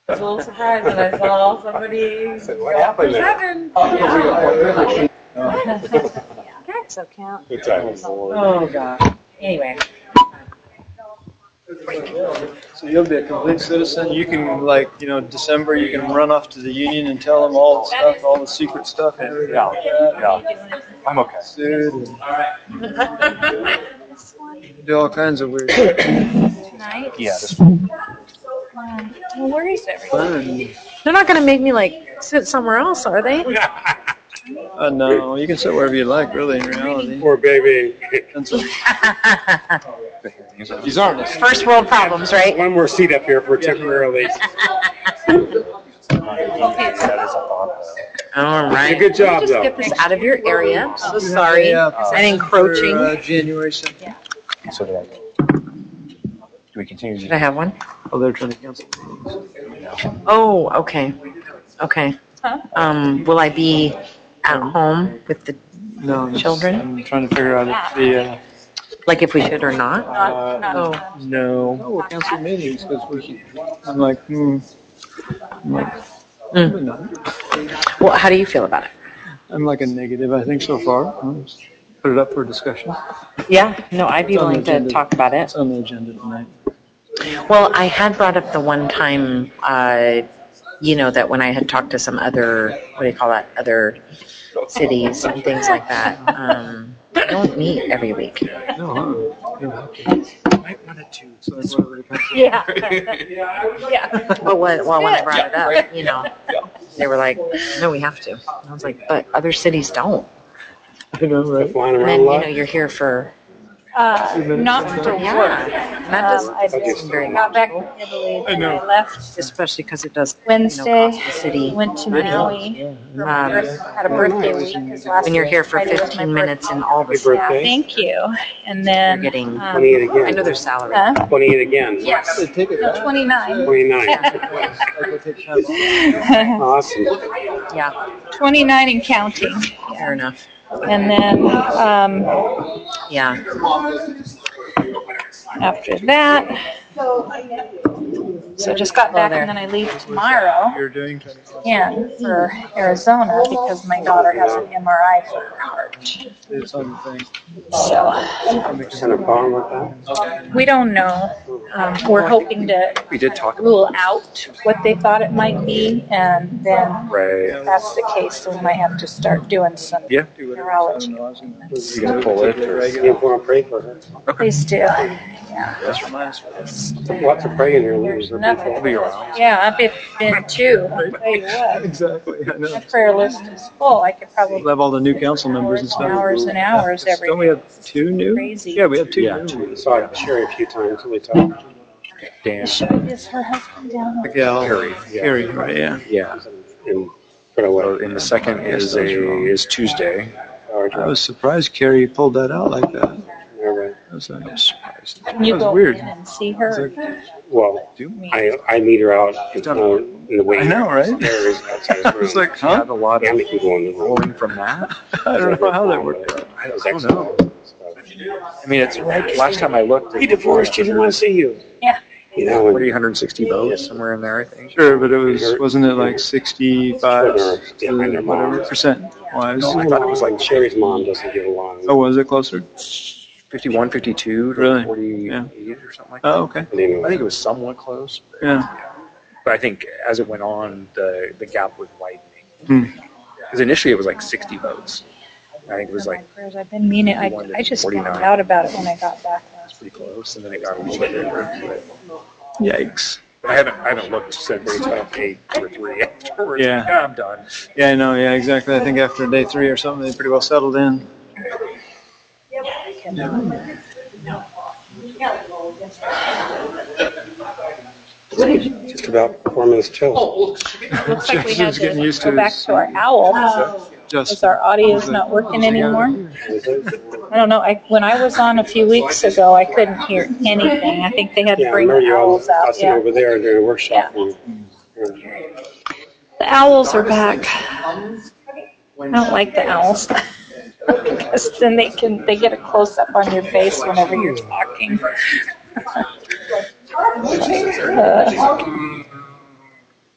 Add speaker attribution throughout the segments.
Speaker 1: I was a little surprised when I saw somebody.
Speaker 2: What happened?
Speaker 1: That's so cute.
Speaker 2: Oh,
Speaker 1: gosh. Anyway.
Speaker 3: So you'll be a complete citizen. You can, like, December, you can run off to the union and tell them all the stuff, all the secret stuff. And everything like that.
Speaker 2: Yeah. I'm okay.
Speaker 3: Sued and do all kinds of weird stuff.
Speaker 1: Tonight?
Speaker 2: Yeah, this one.
Speaker 1: Well, where is everybody? They're not going to make me, sit somewhere else, are they?
Speaker 3: No, you can sit wherever you like, really, in reality.
Speaker 4: Poor baby.
Speaker 3: These aren't us.
Speaker 1: First world problems, right?
Speaker 4: One more seat up here for temporarily.
Speaker 1: All right.
Speaker 4: Good job,
Speaker 1: Just
Speaker 4: though.
Speaker 1: get this out of your area. I'm so sorry. And encroaching.
Speaker 3: January 2nd.
Speaker 1: Yeah.
Speaker 2: So do we continue?
Speaker 1: Should I have one?
Speaker 3: Oh, they're trying to cancel.
Speaker 1: Oh, okay. Okay. Will I be at home with the children?
Speaker 3: I'm trying to figure out if
Speaker 1: Like if we should or not?
Speaker 3: no. We'll cancel meetings because I'm like, probably not.
Speaker 1: Well, how do you feel about it?
Speaker 3: I'm like a negative, I think, so far. I'll just put it up for discussion.
Speaker 1: Yeah, no, I'd be
Speaker 3: It's on the
Speaker 1: willing to
Speaker 3: agenda.
Speaker 1: talk about it.
Speaker 3: It's on the agenda tonight.
Speaker 1: Well, I had brought up the one time, that when I had talked to some other, other cities and things like that, I don't meet every week.
Speaker 3: No, you have to.
Speaker 2: might want to do.
Speaker 3: So that's why
Speaker 1: Yeah. But when I brought it up, they were like, no, we have to. And I was like, but other cities don't.
Speaker 3: I know, right?
Speaker 4: Flying
Speaker 1: And
Speaker 4: around
Speaker 1: then,
Speaker 4: a lot.
Speaker 1: you're here for...
Speaker 5: Not for work.
Speaker 1: And that doesn't
Speaker 5: I
Speaker 1: seem very
Speaker 5: got back
Speaker 1: comfortable.
Speaker 5: from Italy.
Speaker 3: I know.
Speaker 5: I left
Speaker 1: Especially because it does,
Speaker 5: Wednesday.
Speaker 1: cost the city.
Speaker 5: Went to Maui. Had a birthday week. 'Cause last
Speaker 1: When you're here for
Speaker 5: Friday was my
Speaker 1: 15 minutes and all the
Speaker 4: Happy
Speaker 1: stuff,
Speaker 4: birthday.
Speaker 5: Thank you. And
Speaker 1: you're
Speaker 5: then
Speaker 1: getting...
Speaker 4: 28 again.
Speaker 1: I know their salary.
Speaker 4: 28 again.
Speaker 5: Yes.
Speaker 3: They take it
Speaker 5: No,
Speaker 3: back.
Speaker 5: 29.
Speaker 4: 29.
Speaker 3: Like they take time off.
Speaker 4: Awesome.
Speaker 1: Yeah,
Speaker 5: 29 and counting.
Speaker 1: fair enough.
Speaker 5: And then
Speaker 1: Yeah.
Speaker 5: after that, so just got back and then I leave tomorrow.
Speaker 3: You're doing 24.
Speaker 5: And for Arizona because my daughter has an MRI for her heart.
Speaker 3: It's on the thing.
Speaker 5: So
Speaker 4: Kind of problem with that.
Speaker 5: we don't know. We're hoping to
Speaker 2: We did talk about
Speaker 5: rule out what they thought it might be, and then
Speaker 2: Right.
Speaker 5: if that's the case, we might have to start doing some
Speaker 2: Yeah.
Speaker 3: Do whatever.
Speaker 5: neurology.
Speaker 2: You gonna pull it? Or?
Speaker 4: You want to pray for her?
Speaker 5: Please do. Yeah.
Speaker 2: That's reminds me.
Speaker 4: Lots of praying here.
Speaker 5: There's
Speaker 4: Losers.
Speaker 5: nothing.
Speaker 2: I'll be around.
Speaker 5: Yeah, I've been two. I'll tell you what.
Speaker 3: Exactly. I know.
Speaker 5: My prayer list is full. I could probably
Speaker 3: We'll have all the new council members and stuff.
Speaker 5: hours and hours every
Speaker 3: Don't we have 2 new?
Speaker 5: Crazy.
Speaker 3: Yeah, we have 2
Speaker 2: Yeah,
Speaker 3: new.
Speaker 2: 2.
Speaker 4: Saw Sherry a few times. We talked.
Speaker 2: Dan.
Speaker 5: Is her husband down?
Speaker 3: The gal.
Speaker 2: Harry. Yeah.
Speaker 3: Harry, right, yeah.
Speaker 2: Yeah.
Speaker 4: And put away.
Speaker 2: And the second is Tuesday.
Speaker 3: I was surprised Carrie pulled that out like that.
Speaker 4: Alright.
Speaker 3: I was like,
Speaker 2: Surprised.
Speaker 5: Can you
Speaker 3: That was
Speaker 5: go
Speaker 3: weird.
Speaker 5: in and see her?
Speaker 4: Well,
Speaker 2: Do
Speaker 4: I meet her out in the waiting
Speaker 3: I know, right?
Speaker 4: upstairs outside
Speaker 3: I
Speaker 4: his
Speaker 3: was
Speaker 4: room.
Speaker 3: like, huh?
Speaker 2: have a lot
Speaker 4: And
Speaker 2: of
Speaker 4: the people in the room.
Speaker 2: rolling from that.
Speaker 3: I don't know how that worked out.
Speaker 2: I don't know. I mean, it's last time I looked.
Speaker 4: He divorced. She didn't want to see you.
Speaker 5: Yeah.
Speaker 4: You know, and
Speaker 2: 160 votes somewhere in there, I think.
Speaker 3: Sure, but wasn't it like 65
Speaker 4: Yeah, and their mom.
Speaker 3: whatever percent wise?
Speaker 2: No, I thought it was like
Speaker 4: Sherry's mom doesn't get along.
Speaker 3: Oh, was it closer?
Speaker 2: 51, 52 to
Speaker 3: Really?
Speaker 2: 48
Speaker 3: Yeah.
Speaker 2: or something like that.
Speaker 3: Oh, okay.
Speaker 4: But anyway,
Speaker 2: I think it was somewhat close.
Speaker 3: Yeah.
Speaker 2: But I think as it went on, the gap was widening.
Speaker 3: Hmm.
Speaker 2: Because initially it was like 60 votes. I think it was like
Speaker 5: Prayers. I've been meaning. I just found out about it when I got back last week.
Speaker 2: pretty close, and then it got a little bit bigger.
Speaker 3: Yikes.
Speaker 2: But I haven't looked since day 2 or 3 afterwards.
Speaker 3: Yeah.
Speaker 2: Like, I'm done.
Speaker 3: Yeah, I know. Yeah, exactly. I think after day 3 or something, they pretty well settled in.
Speaker 4: just about 4 minutes till.
Speaker 5: Looks like we had
Speaker 3: Just getting
Speaker 5: to
Speaker 3: used
Speaker 5: go
Speaker 3: to
Speaker 5: back
Speaker 3: this.
Speaker 5: to our owl
Speaker 3: Just
Speaker 5: because our audio's not working anymore. I don't know. When I was on a few weeks ago, I couldn't hear anything. I think they had to
Speaker 4: Yeah, I
Speaker 5: bring
Speaker 4: remember
Speaker 5: the
Speaker 4: you all
Speaker 5: owls out.
Speaker 4: fussing
Speaker 5: Yeah.
Speaker 4: over there during a workshop.
Speaker 5: Yeah.
Speaker 4: And,
Speaker 5: The owls are back. I don't like the owls because then they get a close up on your face whenever you're talking.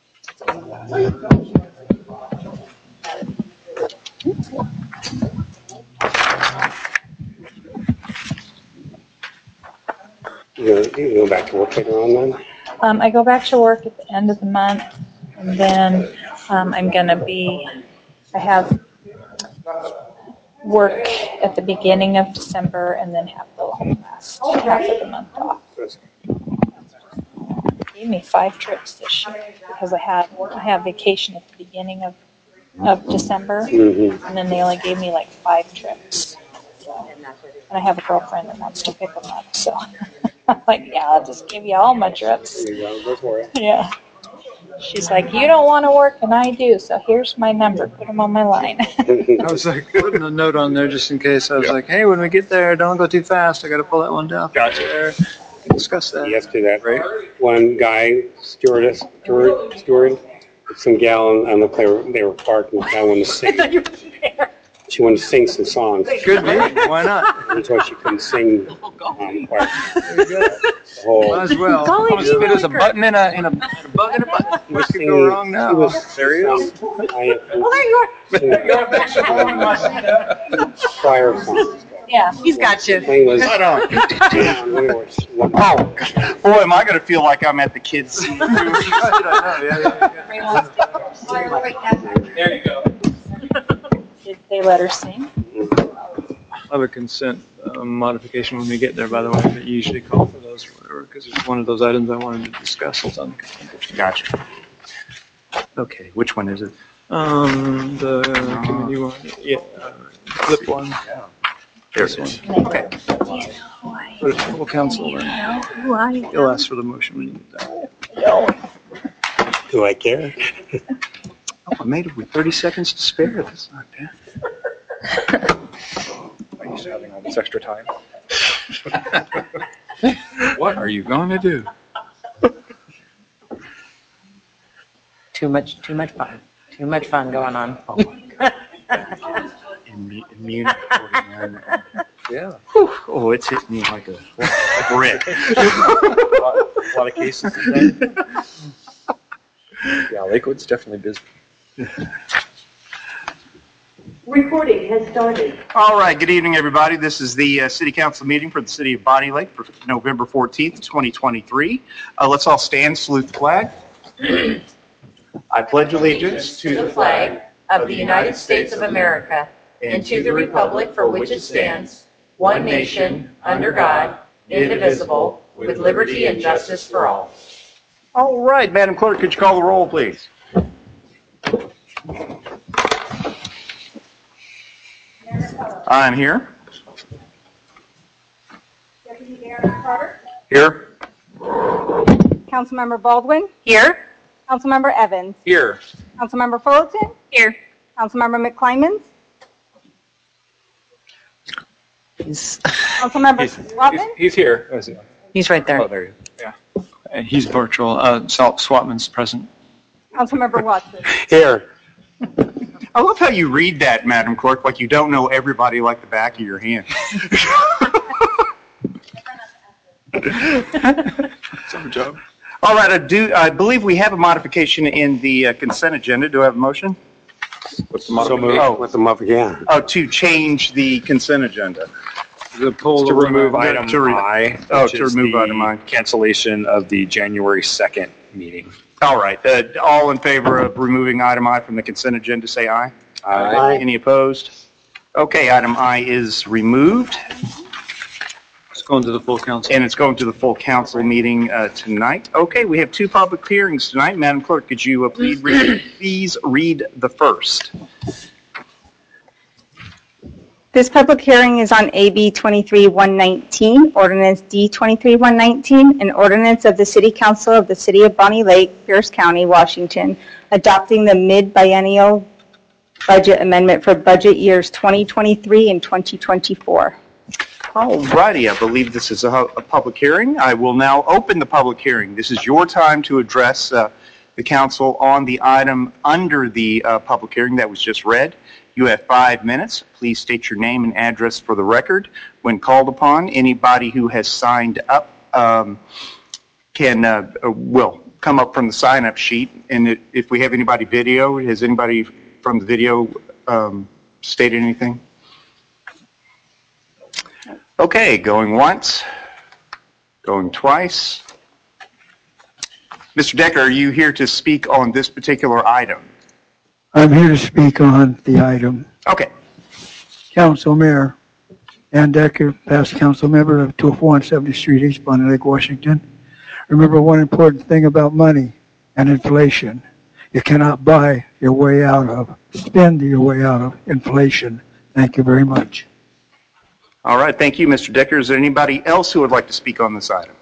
Speaker 4: You go back to work later on then?
Speaker 5: I go back to work at the end of the month, and then I have work at the beginning of December, and then have the last half of the month off. They gave me 5 trips this year because I have vacation at the beginning of December, and then they only gave me like 5 trips. And I have a girlfriend that wants to pick them up, so I'm like, yeah, I'll just give you all my trips.
Speaker 4: Go for it.
Speaker 5: Yeah. She's like, you don't want to work, and I do, so here's my number. Put them on my line.
Speaker 3: I was like putting a note on there just in case. I was like, hey, when we get there, don't go too fast. I got to pull that one down.
Speaker 2: Gotcha.
Speaker 3: There. Discuss that.
Speaker 4: Yesterday, that one guy, steward, some gal on the plane, they were parked, and the guy wanted to sing.
Speaker 5: I thought you were there.
Speaker 4: She wanted to sing some songs.
Speaker 3: Could be. Why not?
Speaker 4: That's why she couldn't sing. Quite the whole.
Speaker 3: Might as well.
Speaker 1: Golly,
Speaker 3: As if it is a button in a bug in a button. What could go wrong now?
Speaker 4: He was
Speaker 3: Serious?
Speaker 1: Well, there you are.
Speaker 4: Choir songs.
Speaker 5: Yeah.
Speaker 1: He's got you.
Speaker 4: Thing was,
Speaker 2: Right on.
Speaker 4: wow.
Speaker 6: Boy, am I going to feel like I'm at the kids' scene.
Speaker 3: There you go.
Speaker 5: Did they let her sing?
Speaker 3: I have a consent modification when we get there, by the way, but you usually call for those or whatever, because it's one of those items I wanted to discuss. It's on the consent agenda.
Speaker 6: Gotcha. Okay, which one is it?
Speaker 3: The committee one, yeah, flip one.
Speaker 6: There's one.
Speaker 3: Okay. But it's full council, then you'll ask for the motion when you get that.
Speaker 4: Do I care?
Speaker 6: Oh, I made it with 30 seconds to spare. That's not bad.
Speaker 2: I'm used to having all this extra time.
Speaker 6: What are you going to do?
Speaker 1: Too much fun. Too much fun going on.
Speaker 6: Oh, my God. Munich 49.
Speaker 2: Yeah.
Speaker 6: Oh, it's hit me like a brick.
Speaker 2: A lot of cases today. Yeah, Lakewood's definitely busy.
Speaker 7: Recording has started.
Speaker 6: All right, good evening, everybody. This is the City Council meeting for the City of Bonnie Lake for November 14th, 2023. Let's all stand, salute the flag. I pledge allegiance to the flag
Speaker 1: of the United States of America and to the republic for which it stands, one nation, under God, indivisible, with liberty and justice for all.
Speaker 6: All right, Madam Clerk, could you call the roll, please? I'm here.
Speaker 7: Deputy Mayor Carter.
Speaker 6: Here.
Speaker 7: Councilmember Baldwin.
Speaker 1: Here?
Speaker 7: Councilmember Evans.
Speaker 2: Here.
Speaker 7: Councilmember Fullerton.
Speaker 1: Here.
Speaker 7: Councilmember McClymans.
Speaker 1: He's
Speaker 7: Councilmember Swatman.
Speaker 2: He's here. Oh, is he?
Speaker 1: he's right there.
Speaker 2: Oh, there he is. Yeah.
Speaker 3: And he's virtual. Swatman's present.
Speaker 7: Councilmember Watson.
Speaker 4: Here.
Speaker 6: I love how you read that, Madam Clerk, like you don't know everybody like the back of your hand.
Speaker 3: Some job.
Speaker 6: All right, I believe we have a modification in the consent agenda. Do I have a motion?
Speaker 2: What's the
Speaker 4: So
Speaker 2: modification?
Speaker 4: moved. With the muff again.
Speaker 6: Oh, to change the consent agenda.
Speaker 3: The poll
Speaker 2: To remove item
Speaker 6: to re-
Speaker 2: I.
Speaker 6: Oh,
Speaker 2: which
Speaker 6: to
Speaker 2: is
Speaker 6: remove
Speaker 2: the
Speaker 6: item I.
Speaker 2: Cancellation of the January 2nd meeting.
Speaker 6: All right, all in favor of removing item I from the consent agenda, say aye.
Speaker 4: Aye.
Speaker 6: Any opposed? Okay, item I is removed,
Speaker 3: It's going to the full council.
Speaker 6: and it's going to the full council meeting tonight. Okay, we have 2 public hearings tonight. Madam Clerk, could you please read the first?
Speaker 7: This public hearing is on AB 23-119, Ordinance D 23-119, an ordinance of the City Council of the City of Bonnie Lake, Pierce County, Washington, adopting the mid-biennial budget amendment for budget years 2023 and 2024.
Speaker 6: All righty, I believe this is a public hearing. I will now open the public hearing. This is your time to address the council on the item under the public hearing that was just read. You have 5 minutes. Please state your name and address for the record. When called upon, anybody who has signed up will come up from the sign-up sheet, and if we have anybody video, has anybody from the video stated anything? Okay, going once, going twice. Mr. Decker, are you here to speak on this particular item?
Speaker 8: I'm here to speak on the item.
Speaker 6: Okay.
Speaker 8: Council Mayor Ann Decker, past council member of 201 70th Street, East Bonnie Lake, Washington. Remember one important thing about money and inflation. You cannot buy your way out of, spend your way out of inflation. Thank you very much.
Speaker 6: All right, thank you, Mr. Decker. Is there anybody else who would like to speak on this item?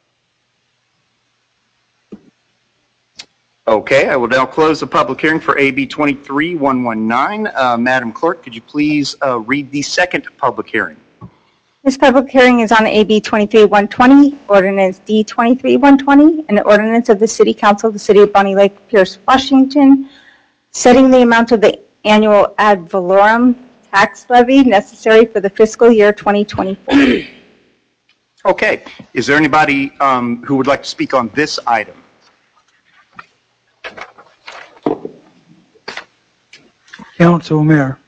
Speaker 6: Okay, I will now close the public hearing for AB 23-119. Madam Clerk, could you please read the second public hearing?
Speaker 7: This public hearing is on AB 23-120, Ordinance D 23-120, an ordinance of the City Council of the City of Bonnie Lake, Pierce, Washington, setting the amount of the annual ad valorem tax levy necessary for the fiscal year 2024.
Speaker 6: Okay, is there anybody who would like to speak on this item?
Speaker 8: Council Mayor.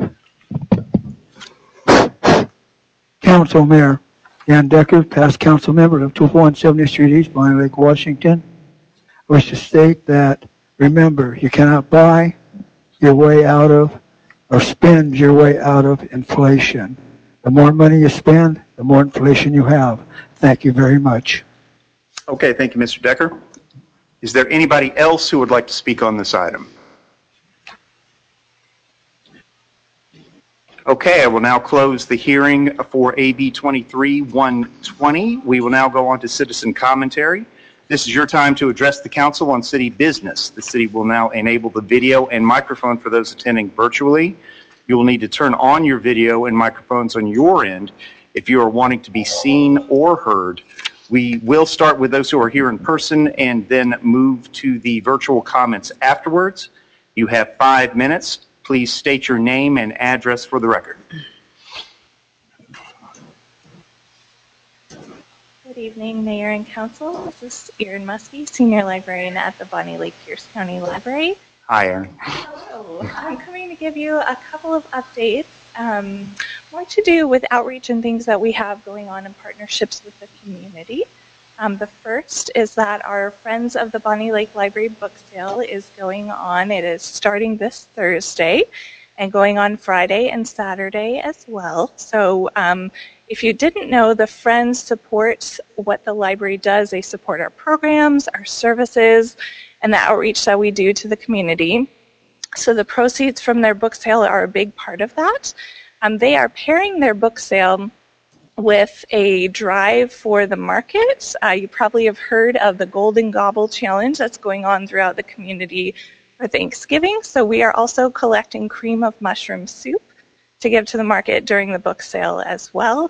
Speaker 8: Council Mayor Ann Decker, past council member of 201 70th Street East, Bonnie Lake, Washington. I wish to state that, remember, you cannot buy your way out of or spend your way out of inflation. The more money you spend, the more inflation you have. Thank you very much.
Speaker 6: Okay, thank you, Mr. Decker. Is there anybody else who would like to speak on this item? Okay, I will now close the hearing for AB 23-120. We will now go on to citizen commentary. This is your time to address the council on city business. The city will now enable the video and microphone for those attending virtually. You will need to turn on your video and microphones on your end if you are wanting to be seen or heard. We will start with those who are here in person and then move to the virtual comments afterwards. You have 5 minutes. Please state your name and address for the record.
Speaker 5: Good evening, Mayor and Council. This is Erin Muskie, Senior Librarian at the Bonnie Lake Pierce County Library.
Speaker 6: Hi, Erin.
Speaker 5: Hello. I'm coming to give you a couple of updates, more to do with outreach and things that we have going on in partnerships with the community. The first is that our Friends of the Bonnie Lake Library book sale is going on. It is starting this Thursday and going on Friday and Saturday as well. So if you didn't know, the Friends support what the library does. They support our programs, our services, and the outreach that we do to the community. So the proceeds from their book sale are a big part of that. They are pairing their book sale with a drive for the market. You probably have heard of the Golden Gobble Challenge that's going on throughout the community for Thanksgiving. So we are also collecting cream of mushroom soup to give to the market during the book sale as well.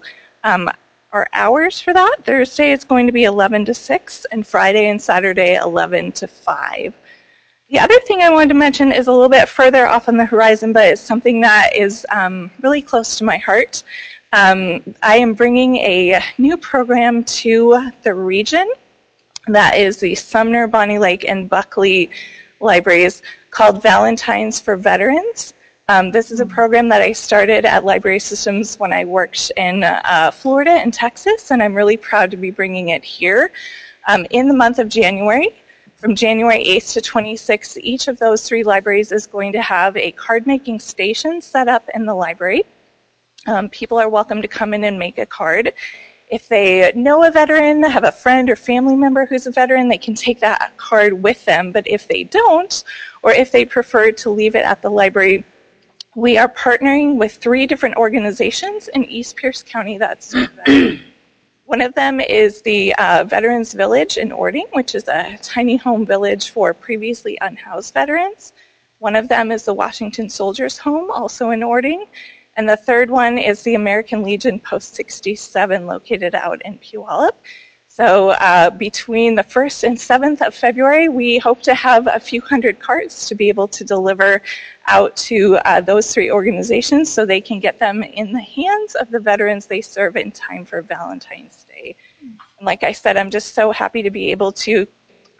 Speaker 5: Our hours for that, Thursday it's going to be 11 to 6 and Friday and Saturday 11 to 5. The other thing I wanted to mention is a little bit further off on the horizon, but it's something that is really close to my heart. I am bringing a new program to the region that is the Sumner, Bonnie Lake, and Buckley libraries called Valentines for Veterans. This is a program that I started at Library Systems when I worked in Florida and Texas, and I'm really proud to be bringing it here. In the month of January, from January 8th to 26th, each of those 3 libraries is going to have a card-making station set up in the library. People are welcome to come in and make a card. If they know a veteran, have a friend or family member who's a veteran, they can take that card with them. But if they don't, or if they prefer to leave it at the library, we are partnering with 3 different organizations in East Pierce County that serve them. One of them is the Veterans Village in Ording, which is a tiny home village for previously unhoused veterans. One of them is the Washington Soldiers Home, also in Ording. And the third one is the American Legion Post 67, located out in Puyallup. So between the 1st and 7th of February, we hope to have a few hundred cards to be able to deliver out to those 3 organizations so they can get them in the hands of the veterans they serve in time for Valentine's Day. And like I said, I'm just so happy to be able to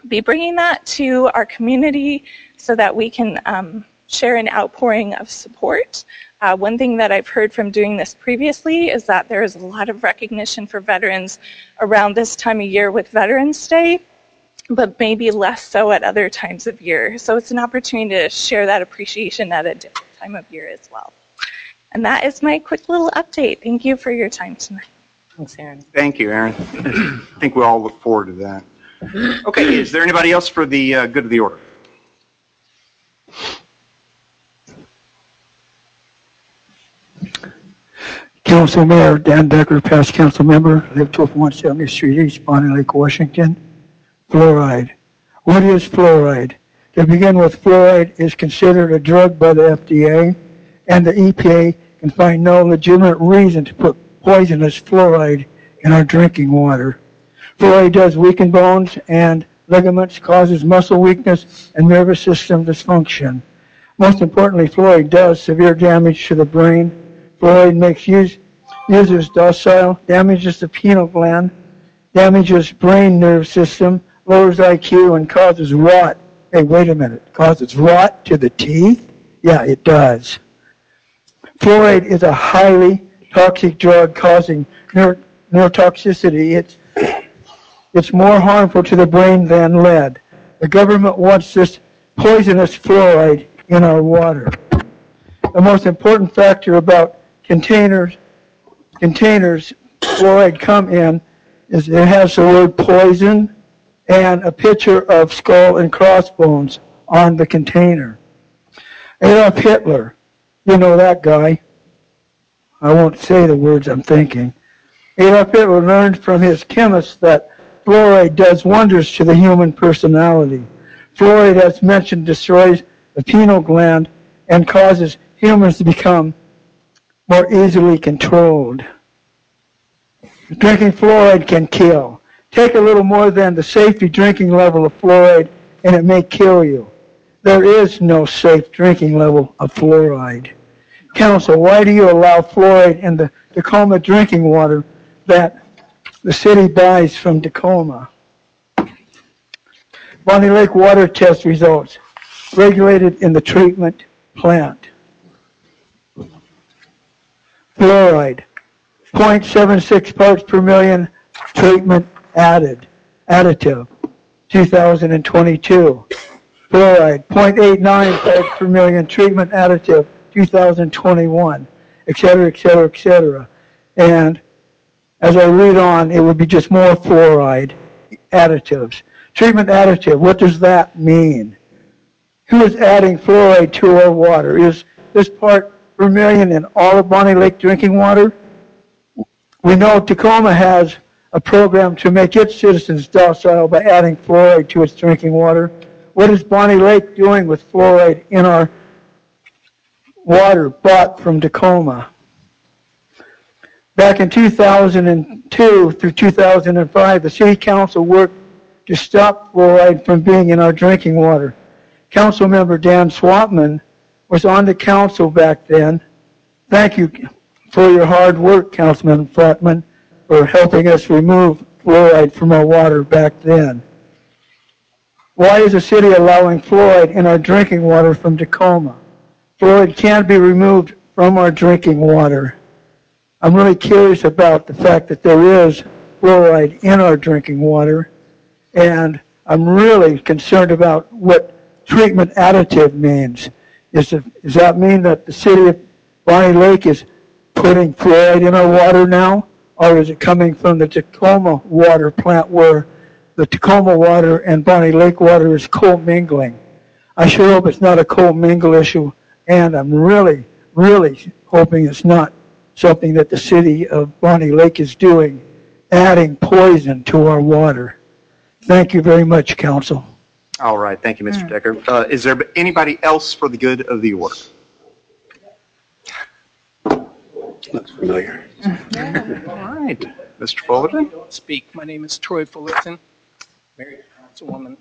Speaker 5: be bringing that to our community so that we can share an outpouring of support. One thing that I've heard from doing this previously is that there is a lot of recognition for veterans around this time of year with Veterans Day, but maybe less so at other times of year. So it's an opportunity to share that appreciation at a different time of year as well. And that is my quick little update. Thank you for your time tonight.
Speaker 1: Thanks, Aaron.
Speaker 6: Thank you, Aaron. I think we all look forward to that. Okay, is there anybody else for the good of the order?
Speaker 8: Council Mayor Dan Decker, past council member, live 1270th Street East, Bonnie Lake, Washington. Fluoride. What is fluoride? To begin with, fluoride is considered a drug by the FDA, and the EPA can find no legitimate reason to put poisonous fluoride in our drinking water. Fluoride does weaken bones and ligaments, causes muscle weakness and nervous system dysfunction. Most importantly, fluoride does severe damage to the brain. Fluoride makes users docile, damages the pineal gland, damages brain nerve system, lowers IQ, and causes rot. Hey, wait a minute. Causes rot to the teeth? Yeah, it does. Fluoride is a highly toxic drug causing neurotoxicity. It's more harmful to the brain than lead. The government wants this poisonous fluoride in our water. The most important factor about containers fluoride come in is it has the word poison and a picture of skull and crossbones on the container. Adolf Hitler, you know that guy. I won't say the words I'm thinking. Adolf Hitler learned from his chemists that fluoride does wonders to the human personality. Fluoride, as mentioned, destroys the pineal gland and causes humans to become more easily controlled. Drinking fluoride can kill. Take a little more than the safety drinking level of fluoride and it may kill you. There is no safe drinking level of fluoride. Council, why do you allow fluoride in the Tacoma drinking water that the city buys from Tacoma? Bonnie Lake water test results, regulated in the treatment plant. Fluoride, 0.76 parts per million treatment additive, 2022. Fluoride, 0.89 parts per million treatment additive, 2021, et cetera, et cetera, et cetera. And as I read on, it would be just more fluoride additives. Treatment additive, what does that mean? Who is adding fluoride to our water? Is this part per million in all of Bonnie Lake drinking water? We know Tacoma has a program to make its citizens docile by adding fluoride to its drinking water. What is Bonnie Lake doing with fluoride in our water bought from Tacoma? Back in 2002 through 2005, the City Council worked to stop fluoride from being in our drinking water. Council member Dan Swapman was on the council back then. Thank you for your hard work, Councilman Swapman, for helping us remove fluoride from our water back then. Why is the city allowing fluoride in our drinking water from Tacoma? Fluoride can be removed from our drinking water. I'm really curious about the fact that there is fluoride in our drinking water, and I'm really concerned about what treatment additive means. Does that mean that the city of Bonnie Lake is putting fluoride in our water now, or is it coming from the Tacoma water plant where the Tacoma water and Bonnie Lake water is co-mingling? I sure hope it's not a co-mingle issue, and I'm really, really hoping it's not something that the city of Bonnie Lake is doing, adding poison to our water. Thank you very much, Council.
Speaker 6: All right. Thank you, Mr. Decker. Is there anybody else for the good of the order?
Speaker 4: Looks familiar.
Speaker 6: All right. Mr. Fullerton?
Speaker 9: Speak. My name is Troy Fullerton, married councilwoman.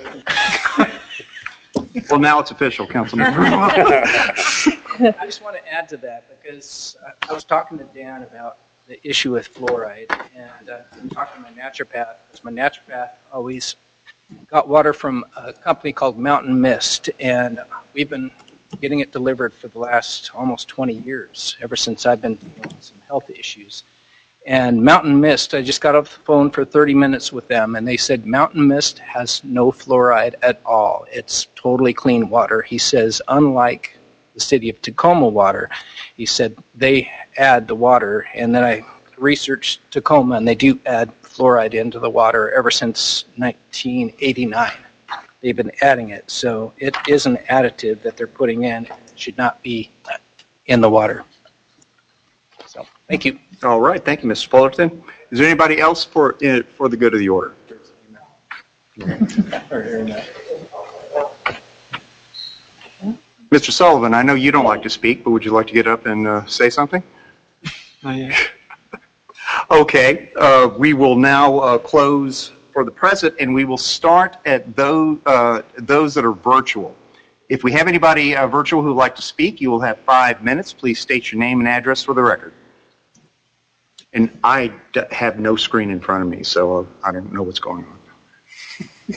Speaker 6: Well, now it's official, Councilman.
Speaker 9: I just want to add to that because I was talking to Dan about the issue with fluoride, and I'm talking to my naturopath, because my naturopath always got water from a company called Mountain Mist, and we've been getting it delivered for the last almost 20 years, ever since I've been dealing with some health issues. And Mountain Mist, I just got off the phone for 30 minutes with them, and they said Mountain Mist has no fluoride at all. It's totally clean water. He says, unlike the city of Tacoma water, he said they add the water, and then I researched Tacoma, and they do add fluoride into the water ever since 1989. They've been adding it, so it is an additive that they're putting in. It should not be in the water. So, thank you.
Speaker 6: All right, thank you, Mr. Fullerton. Is there anybody else for the good of the order? Mr. Sullivan, I know you don't like to speak, but would you like to get up and say something? Okay, we will now close for the present, and we will start at those that are virtual. If we have anybody virtual who would like to speak, you will have 5 minutes. Please state your name and address for the record. And I have no screen in front of me, so I don't know what's going on.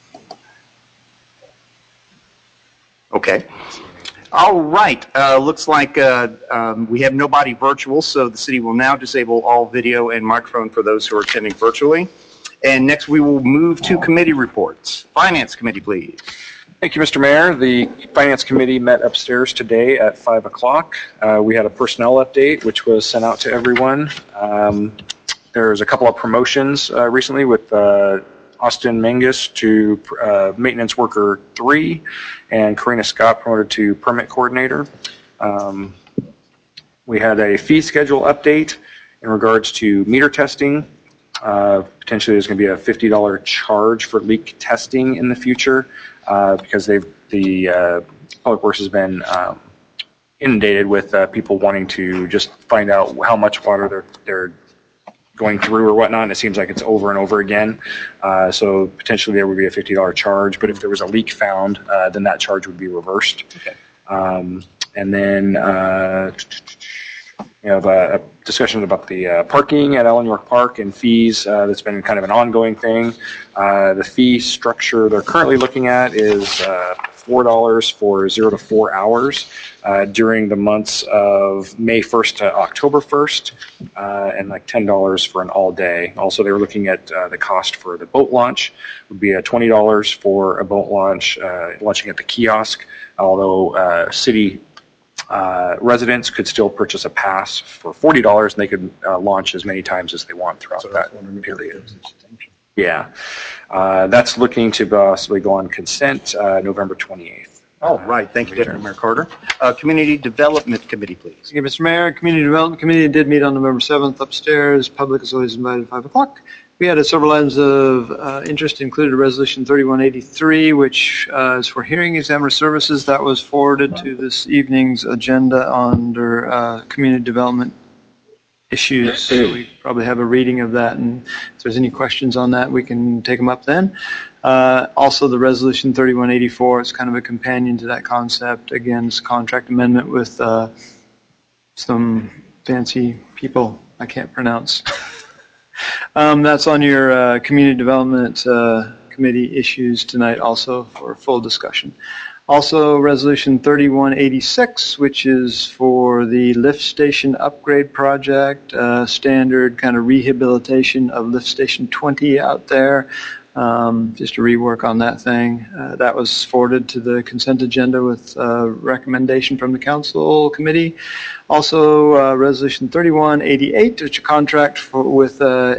Speaker 6: Okay. All right. Looks like we have nobody virtual, so the city will now disable all video and microphone for those who are attending virtually. And next we will move to committee reports. Finance Committee, please.
Speaker 2: Thank you, Mr. Mayor. The Finance Committee met upstairs today at 5 o'clock. We had a personnel update, which was sent out to everyone. There's a couple of promotions recently with Austin Mangus to Maintenance Worker 3 and Karina Scott promoted to Permit Coordinator. We had a fee schedule update in regards to meter testing. Potentially there's going to be a $50 charge for leak testing in the future because the Public Works has been inundated with people wanting to just find out how much water they're going through or whatnot, and it seems like it's over and over again. So potentially there would be a $50 charge, but if there was a leak found, then that charge would be reversed. Okay. And then we have a discussion about the parking at Allen York Park and fees. That's been kind of an ongoing thing. The fee structure they're currently looking at is $4 for 0 to 4 hours during the months of May 1st to October 1st, and like $10 for an all day. Also, they were looking at the cost for the boat launch would be $20 for a boat launch, launching at the kiosk, although city residents could still purchase a pass for $40 and they could launch as many times as they want throughout that period. Yeah. That's looking to possibly go on consent November 28th.
Speaker 6: All right. Thank you, Deputy Mayor Carter. Community Development Committee, please.
Speaker 3: Thank you, Mr. Mayor. Community Development Committee did meet on November 7th upstairs. Public is always invited at 5 o'clock. We had several items of interest, included Resolution 3183, which is for hearing examiner services. That was forwarded to this evening's agenda under community development issues. So we probably have a reading of that, and if there's any questions on that, we can take them up then. Also, the Resolution 3184 is kind of a companion to that concept. Again, it's a contract amendment with some fancy people I can't pronounce. That's on your Community Development Committee issues tonight also for full discussion. Also, Resolution 3186, which is for the lift station upgrade project, standard kind of rehabilitation of lift station 20 out there. Just a rework on that thing. That was forwarded to the consent agenda with a recommendation from the council committee. Also, Resolution 3188, which is a contract with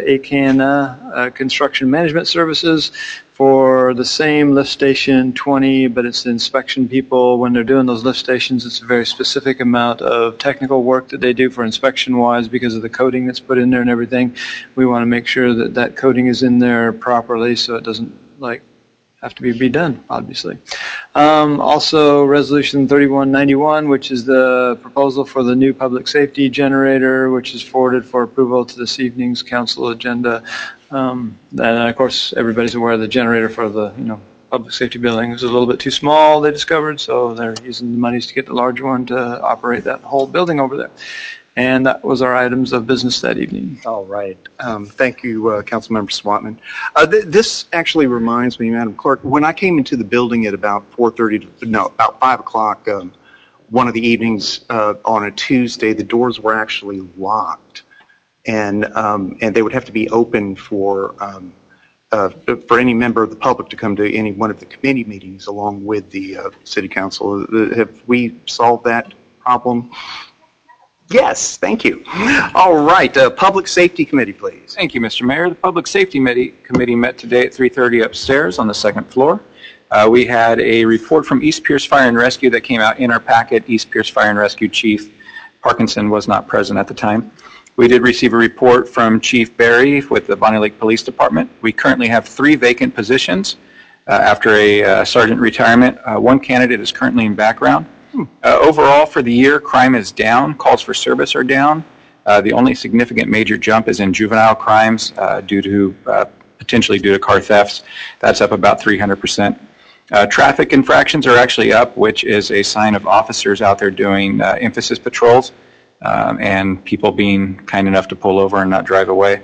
Speaker 3: ACANA Construction Management Services for the same lift station 20, but it's the inspection people. When they're doing those lift stations, it's a very specific amount of technical work that they do for inspection-wise because of the coating that's put in there and everything. We want to make sure that that coating is in there properly so it doesn't have to be redone, obviously. Also, Resolution 3191, which is the proposal for the new public safety generator, which is forwarded for approval to this evening's council agenda. And of course, everybody's aware of the generator for the public safety building is a little bit too small, they discovered, so they're using the monies to get the larger one to operate that whole building over there. And that was our items of business that evening.
Speaker 6: All right. Thank you, Councilmember Swatman. This actually reminds me, Madam Clerk, when I came into the building at about about 5 o'clock one of the evenings on a Tuesday, the doors were actually locked, and they would have to be open for any member of the public to come to any one of the committee meetings along with the City Council. Have we solved that problem? Yes, thank you. All right, Public Safety Committee, please.
Speaker 10: Thank you, Mr. Mayor. The Public Safety Committee met today at 3:30 upstairs on the second floor. We had a report from East Pierce Fire and Rescue that came out in our packet. East Pierce Fire and Rescue Chief Parkinson was not present at the time. We did receive a report from Chief Barry with the Bonnie Lake Police Department. We currently have 3 vacant positions after a sergeant retirement. One candidate is currently in background. Overall, for the year, crime is down. Calls for service are down. The only significant major jump is in juvenile crimes potentially due to car thefts. That's up about 300%. Traffic infractions are actually up, which is a sign of officers out there doing emphasis patrols and people being kind enough to pull over and not drive away.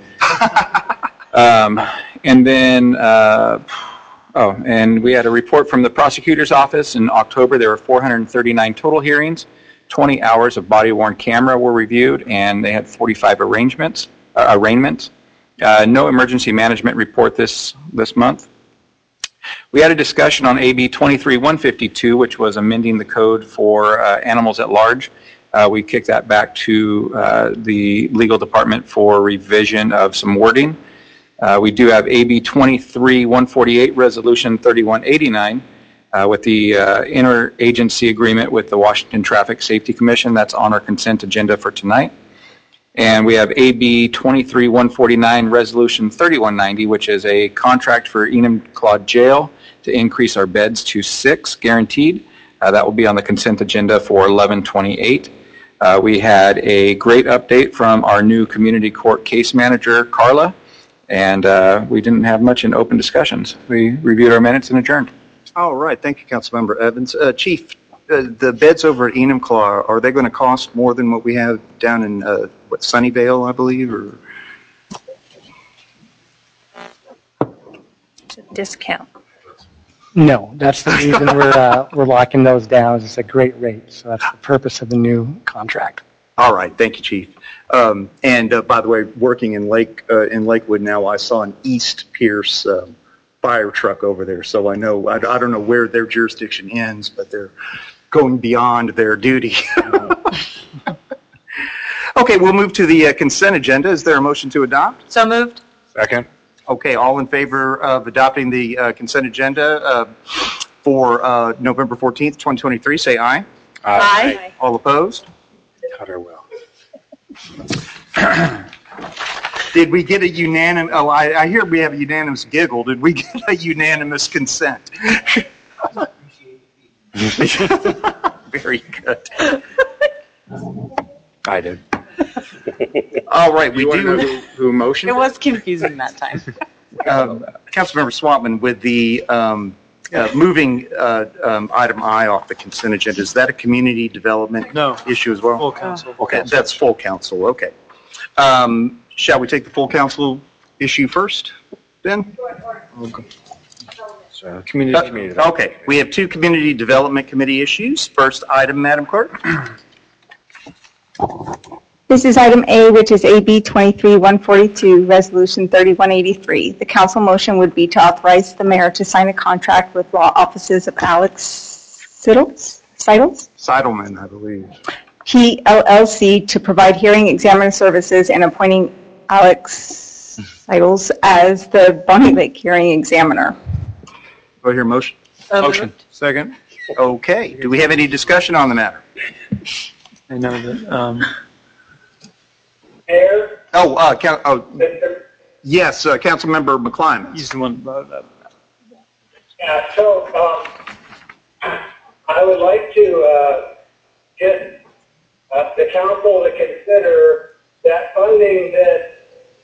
Speaker 10: And we had a report from the prosecutor's office in October. There were 439 total hearings. 20 hours of body-worn camera were reviewed, and they had 45 arraignments. No emergency management report this month. We had a discussion on AB 23-152, which was amending the code for animals at large. We kicked that back to the legal department for revision of some wording. We do have AB 23-148, Resolution 3189, with the interagency agreement with the Washington Traffic Safety Commission. That's on our consent agenda for tonight. And we have AB 23-149, Resolution 3190, which is a contract for Enumclaw Jail to increase our beds to 6, guaranteed. That will be on the consent agenda for 11/28. We had a great update from our new community court case manager, Carla. And we didn't have much in open discussions. We reviewed our minutes and adjourned.
Speaker 6: All right. Thank you, Councilmember Evans. Chief, the beds over at Enumclaw, are they going to cost more than what we have down in, Sunnyvale, I believe? Or?
Speaker 5: It's a discount.
Speaker 11: No, that's the reason we're locking those down. It's a great rate. So that's the purpose of the new contract.
Speaker 6: All right. Thank you, Chief. By the way, working in Lakewood now, I saw an East Pierce fire truck over there. So I know, I don't know where their jurisdiction ends, but they're going beyond their duty. Okay, we'll move to the consent agenda. Is there a motion to adopt?
Speaker 1: So moved.
Speaker 2: Second.
Speaker 6: Okay, all in favor of adopting the consent agenda for November 14th, 2023, say aye.
Speaker 1: Aye.
Speaker 6: All opposed?
Speaker 2: Cutter will.
Speaker 6: Did we get a unanimous, I hear we have a unanimous giggle. Did we get a unanimous consent? Very good.
Speaker 2: I did.
Speaker 6: All right, we
Speaker 2: You wanna
Speaker 6: do.
Speaker 2: know who motioned?
Speaker 1: It was confusing that time.
Speaker 6: Councilmember Swatman, with the moving item I off the consent agenda, is that a community development issue as well?
Speaker 3: Full council.
Speaker 6: Okay, that's full council, okay. Shall we take the full council issue first, then?
Speaker 2: So, community.
Speaker 6: Okay, we have 2 community development committee issues. First item, Madam Clerk.
Speaker 7: This is item A, which is AB 23-142, Resolution 3183. The council motion would be to authorize the mayor to sign a contract with law offices of Alex
Speaker 6: Seidelman, I believe.
Speaker 7: PLLC to provide hearing examiner services and appointing Alex Seidels as the Bonnie Lake hearing examiner.
Speaker 6: Do I hear a motion?
Speaker 3: Motion. Second.
Speaker 6: Okay, do we have any discussion on the matter?
Speaker 3: I know that,
Speaker 12: Mayor?
Speaker 6: Yes, Councilmember McClymonds.
Speaker 3: he's the one that brought it up.
Speaker 12: Yeah, so, I would like to, get, the council to consider that funding that,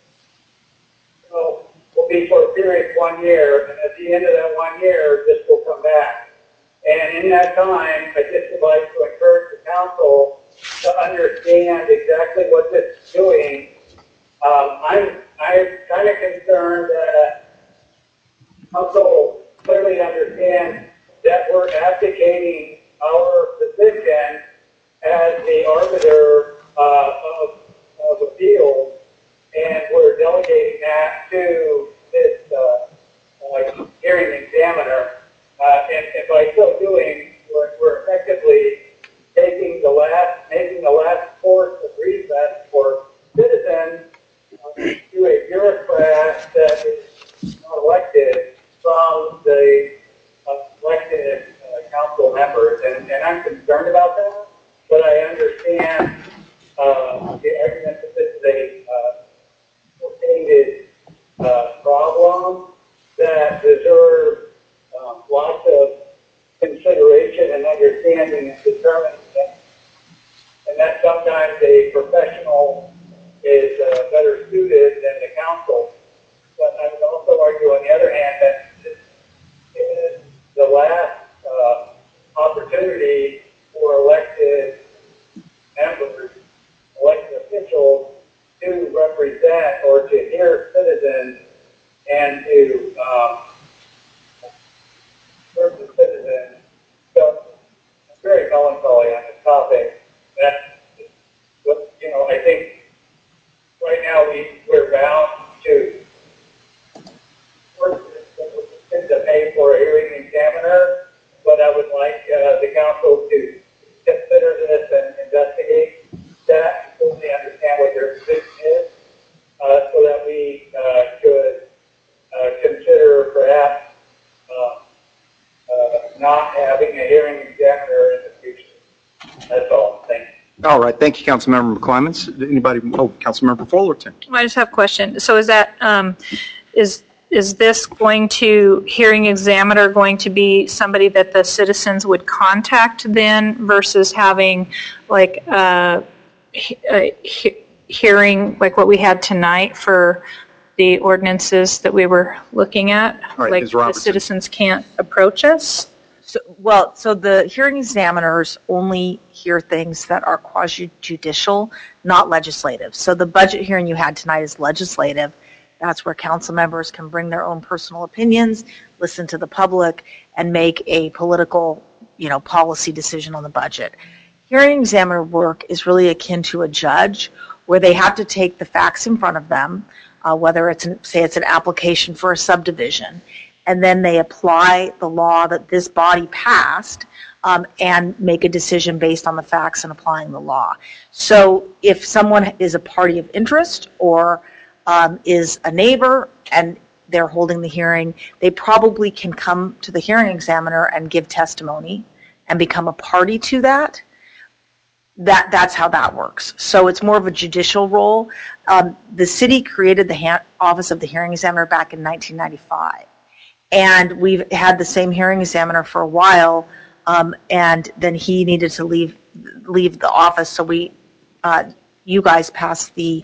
Speaker 12: will be for a period of 1 year, and at the end of that 1 year, this will come back. And in that time, I just would like to encourage the council to understand exactly what this is doing. I'm kind of concerned that council clearly understands that we're abdicating our position as the arbiter of appeals, and we're delegating that to this hearing examiner. And by so doing, we're effectively making the last course of recess for citizens to a bureaucrat that is not elected from the elected council members. And I'm concerned about that, but I understand the argument that this is a complicated problem that deserves lots of consideration and understanding and determining things. And that sometimes a professional is better suited than the council. But I would also argue, on the other hand, that this is the last opportunity for elected members, elected officials, to represent or to hear citizens and to serve the citizens. So I'm very melancholy on this topic. I think right now we're bound to pay for a hearing examiner, but I would like the council to consider this and investigate that, fully understand what their position is, so that we could consider perhaps not having a hearing examiner in the future. That's all. Thank you.
Speaker 6: All right. Thank you, Councilmember McClements. Anybody? Oh, Councilmember Fullerton.
Speaker 5: I just have a question. So is that is this going to, hearing examiner going to be somebody that the citizens would contact then versus having like a hearing like what we had tonight for the ordinances that we were looking at?
Speaker 6: Right,
Speaker 5: like
Speaker 6: Ms.
Speaker 5: the
Speaker 6: Robertson.
Speaker 5: citizens can't approach us?
Speaker 1: So the hearing examiners only hear things that are quasi-judicial, not legislative. So the budget hearing you had tonight is legislative. That's where council members can bring their own personal opinions, listen to the public, and make a political, policy decision on the budget. Hearing examiner work is really akin to a judge, where they have to take the facts in front of them, whether it's an application for a subdivision, and then they apply the law that this body passed and make a decision based on the facts and applying the law. So if someone is a party of interest or is a neighbor and they're holding the hearing, they probably can come to the hearing examiner and give testimony and become a party to that. That's how that works. So it's more of a judicial role. The city created the Office of the Hearing Examiner back in 1995. And we've had the same hearing examiner for a while, and then he needed to leave the office. So you guys passed the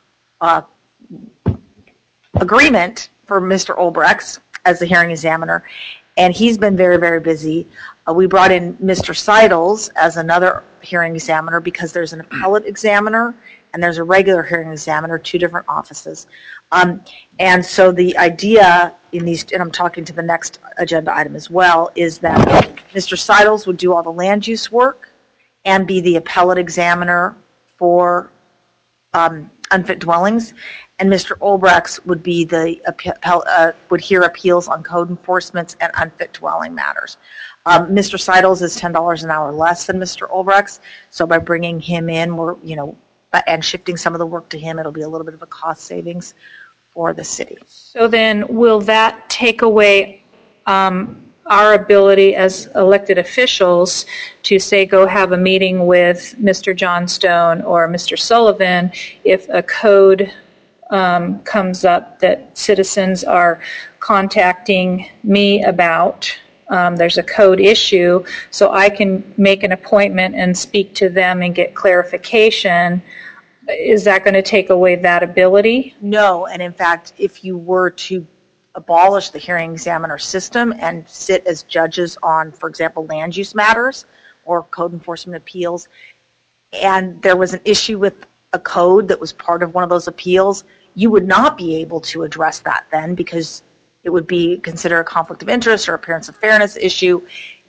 Speaker 1: agreement for Mr. Olbrechts as the hearing examiner, and he's been very, very busy. We brought in Mr. Seidels as another hearing examiner because there's an appellate examiner and there's a regular hearing examiner, two different offices. And so the idea in these, and I'm talking to the next agenda item as well, is that Mr. Seidels would do all the land use work and be the appellate examiner for unfit dwellings, and Mr. Olbrechts would be would hear appeals on code enforcement and unfit dwelling matters. Mr. Seidels is $10 an hour less than Mr. Olbrechts, so by bringing him in, and shifting some of the work to him, it'll be a little bit of a cost savings for the city.
Speaker 5: So then will that take away our ability as elected officials to say go have a meeting with Mr. Johnstone or Mr. Sullivan if a code comes up that citizens are contacting me about? There's a code issue, so I can make an appointment and speak to them and get clarification. Is that going to take away that ability?
Speaker 1: No, and in fact, if you were to abolish the hearing examiner system and sit as judges on, for example, land use matters or code enforcement appeals,
Speaker 13: and there was an issue with a code that was part of one of those appeals, you would not be able to address that then because it would be considered a conflict of interest or appearance of fairness issue.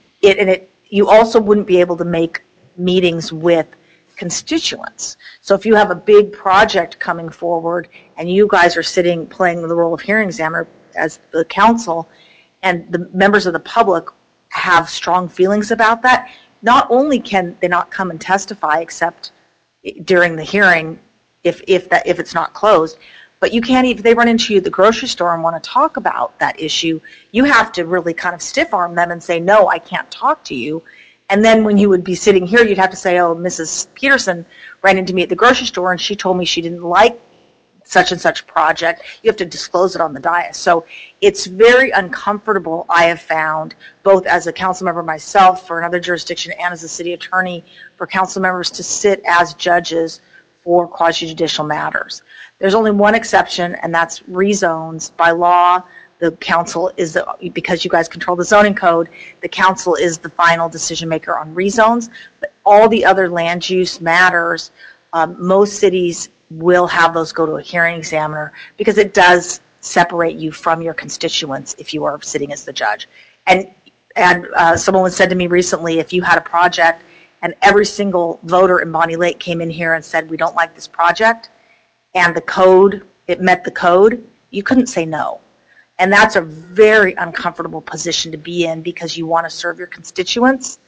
Speaker 13: You also wouldn't be able to make meetings with constituents. So if you have a big project coming forward and you guys are sitting playing the role of hearing examiner as the council, and the members of the public have strong feelings about that, not only can they not come and testify except during the hearing if it's not closed, but you can't even, if they run into you at the grocery store and want to talk about that issue, you have to really kind of stiff arm them and say, no, I can't talk to you. And then when you would be sitting here, you'd have to say, oh, Mrs. Peterson ran into me at the grocery store and she told me she didn't like such and such project. You have to disclose it on the dais. So it's very uncomfortable, I have found, both as a council member myself for another jurisdiction and as a city attorney, for council members to sit as judges for quasi-judicial matters. There's only one exception, and that's rezones. By law, the council is, because you guys control the zoning code, the council is the final decision maker on rezones. But all the other land use matters, most cities will have those go to a hearing examiner because it does separate you from your constituents if you are sitting as the judge. And someone said to me recently, if you had a project and every single voter in Bonnie Lake came in here and said, we don't like this project, and the code, it met the code, you couldn't say no. And that's a very uncomfortable position to be in because you want to serve your constituents.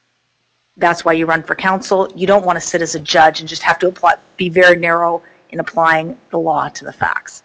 Speaker 13: That's why you run for council. You don't want to sit as a judge and just have to be very narrow in applying the law to the facts.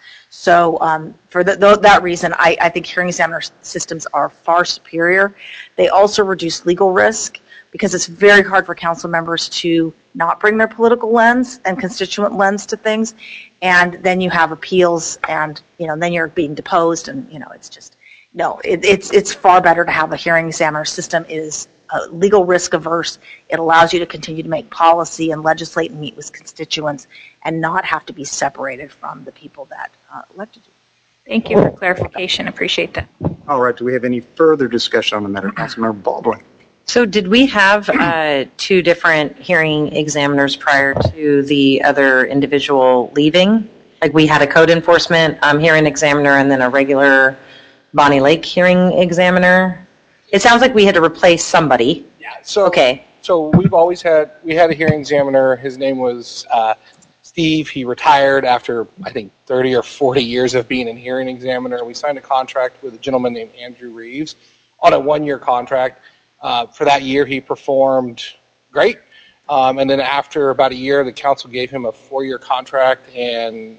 Speaker 13: So for that reason, I think hearing examiner systems are far superior. They also reduce legal risk because it's very hard for council members to not bring their political lens and constituent lens to things. And then you have appeals and, then you're being deposed and, it's just, no, it's far better to have a hearing examiner system. It is legal risk averse. It allows you to continue to make policy and legislate and meet with constituents and not have to be separated from the people that elected you.
Speaker 5: Thank you for clarification. Appreciate that.
Speaker 6: All right. Do we have any further discussion on the matter? Councilmember Baldwin.
Speaker 1: So did we have two different hearing examiners prior to the other individual leaving? Like we had a code enforcement hearing examiner and then a regular Bonnie Lake hearing examiner? It sounds like we had to replace somebody.
Speaker 9: Yeah. So
Speaker 1: okay.
Speaker 9: So we had a hearing examiner. His name was Steve. He retired after I think 30 or 40 years of being a hearing examiner. We signed a contract with a gentleman named Andrew Reeves on a 1-year contract. For that year, he performed great. And then after about a year, the council gave him a 4-year contract, and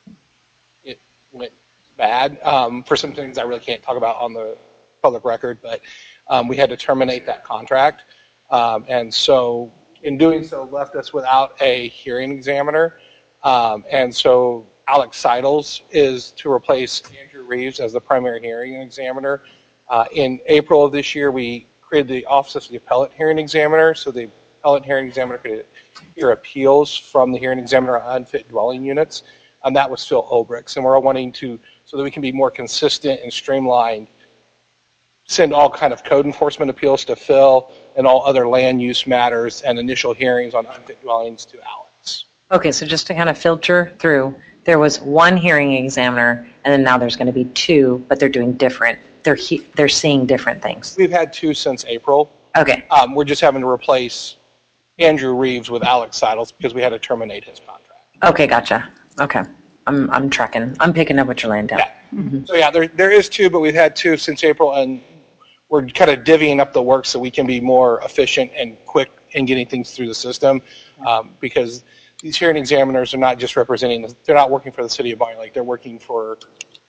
Speaker 9: it went bad for some things I really can't talk about on the public record, but we had to terminate that contract. And so in doing so, left us without a hearing examiner. And so Alex Seidels is to replace Andrew Reeves as the primary hearing examiner. In April of this year, we created the Office of the Appellate Hearing Examiner, so the Appellate Hearing Examiner could hear appeals from the hearing examiner on unfit dwelling units, and that was Phil Obrix. And we're wanting to, so that we can be more consistent and streamlined, send all kind of code enforcement appeals to Phil and all other land use matters and initial hearings on unfit dwellings to Alex.
Speaker 1: Okay, so just to kind of filter through, there was one hearing examiner, and then now there's going to be two, but they're doing different. They're seeing different things.
Speaker 9: We've had two since April.
Speaker 1: Okay.
Speaker 9: We're just having to replace Andrew Reeves with Alex Seidels because we had to terminate his contract.
Speaker 1: Okay, gotcha. Okay, I'm tracking. I'm picking up what you're laying down.
Speaker 9: Yeah. Mm-hmm. So yeah, there is two, but we've had two since April, and we're kind of divvying up the work so we can be more efficient and quick in getting things through the system, because these hearing examiners are not just representing, they're not working for the city of Bonnie Lake, they're working for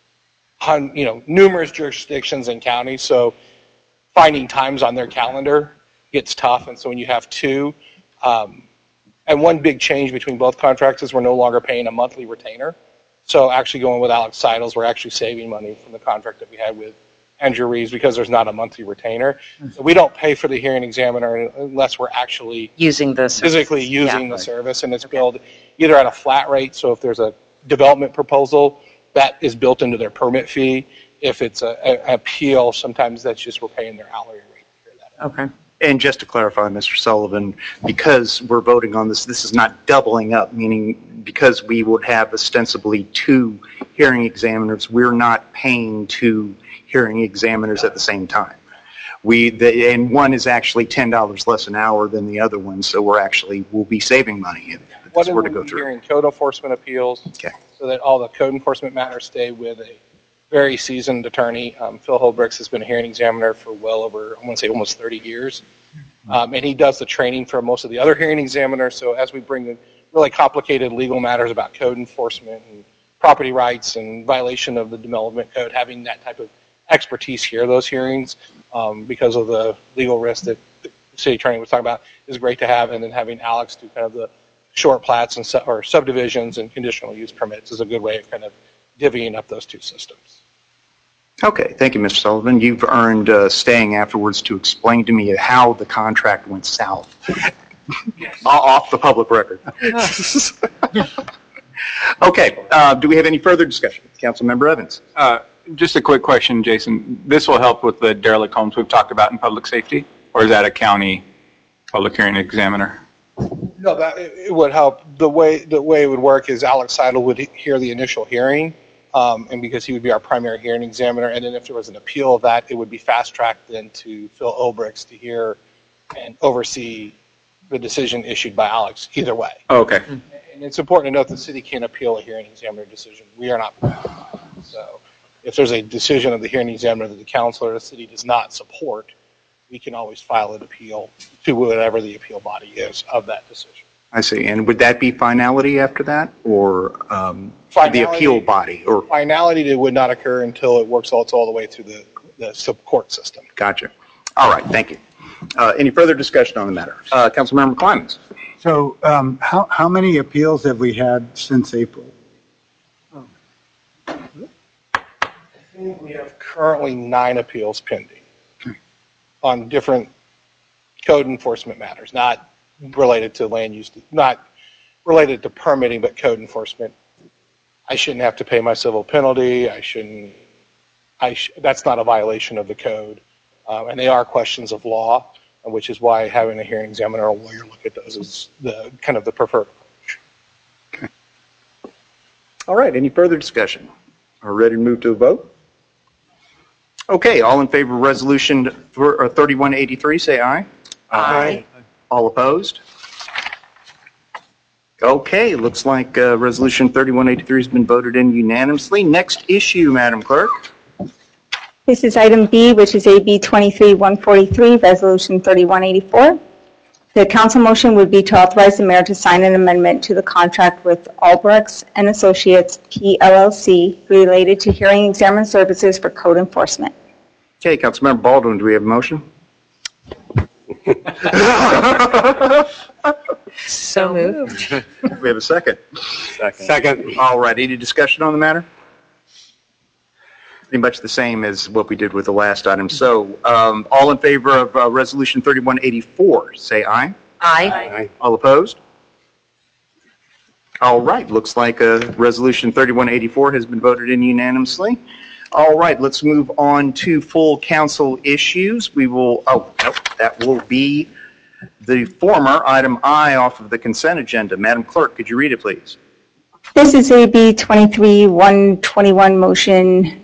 Speaker 9: numerous jurisdictions and counties, so finding times on their calendar gets tough. And so when you have two, and one big change between both contracts is we're no longer paying a monthly retainer. So actually going with Alex Seidels, we're actually saving money from the contract that we had with Andrew Reeves because there's not a monthly retainer. So we don't pay for the hearing examiner unless we're actually
Speaker 1: using the
Speaker 9: physically using the service, and it's billed either at a flat rate. So if there's a development proposal, that is built into their permit fee. If it's an appeal, sometimes that's just we're paying their hourly rate to hear that.
Speaker 1: Okay.
Speaker 6: And just to clarify, Mr. Sullivan, because we're voting on this, this is not doubling up, meaning because we would have ostensibly 2 hearing examiners, we're not paying 2 hearing examiners at the same time. And one is actually $10 less an hour than the other one, so we'll be saving money if this were to go through.
Speaker 9: Hearing code enforcement appeals, so that all the code enforcement matters stay with a very seasoned attorney. Phil Holbrooks has been a hearing examiner for well over, I want to say almost 30 years. And he does the training for most of the other hearing examiners. So as we bring in really complicated legal matters about code enforcement and property rights and violation of the development code, having that type of expertise hear those hearings because of the legal risk that the city attorney was talking about is great to have. And then having Alex do kind of the short plats and or subdivisions and conditional use permits is a good way of kind of divvying up those 2 systems.
Speaker 6: Okay, thank you, Mr. Sullivan. You've earned staying afterwards to explain to me how the contract went south. Off the public record. Okay, do we have any further discussion? Councilmember Evans.
Speaker 10: Just a quick question, Jason. This will help with the derelict homes we've talked about in public safety, or is that a county public hearing examiner?
Speaker 9: No, it would help. The way it would work is Alex Seidel would hear the initial hearing, and because he would be our primary hearing examiner, and then if there was an appeal of that, it would be fast-tracked then to Phil Holbrooks to hear and oversee the decision issued by Alex, either way.
Speaker 10: Oh, okay.
Speaker 9: And it's important to note the city can't appeal a hearing examiner decision. We are not. So if there's a decision of the hearing examiner that the council or the city does not support, we can always file an appeal to whatever the appeal body is of that decision.
Speaker 6: I see. And would that be finality after that, or the appeal body? Or
Speaker 9: finality would not occur until it works all the way through the court system.
Speaker 6: Gotcha. All right. Thank you. Any further discussion on the matter? Councilmember Climans.
Speaker 14: So how many appeals have we had since April?
Speaker 9: I think we have currently 9 appeals pending on different code enforcement matters, not related to land use, not related to permitting, but code enforcement. I shouldn't have to pay my civil penalty. That's not a violation of the code. And they are questions of law, which is why having a hearing examiner or a lawyer look at those is the kind of the preferred approach.
Speaker 6: Okay. All right. Any further discussion? Are we ready to move to a vote? Okay. All in favor of resolution 3183, say aye.
Speaker 1: Aye.
Speaker 6: All opposed? Okay. Looks like resolution 3183 has been voted in unanimously. Next issue, Madam Clerk.
Speaker 7: This is item B, which is AB 23-143, Resolution 3184. The council motion would be to authorize the mayor to sign an amendment to the contract with Albrechts and Associates, PLLC, related to hearing examiner services for code enforcement.
Speaker 6: Okay, Councilmember Baldwin, do we have a motion?
Speaker 1: So moved.
Speaker 6: We have a second.
Speaker 4: Second.
Speaker 6: All right. Any discussion on the matter? Pretty much the same as what we did with the last item. So, all in favor of resolution 3184, say aye.
Speaker 1: Aye.
Speaker 6: All opposed? All right. Looks like resolution 3184 has been voted in unanimously. All right. Let's move on to full council issues. We will, that will be the former item I off of the consent agenda. Madam Clerk, could you read it, please?
Speaker 7: This is AB 23-121 motion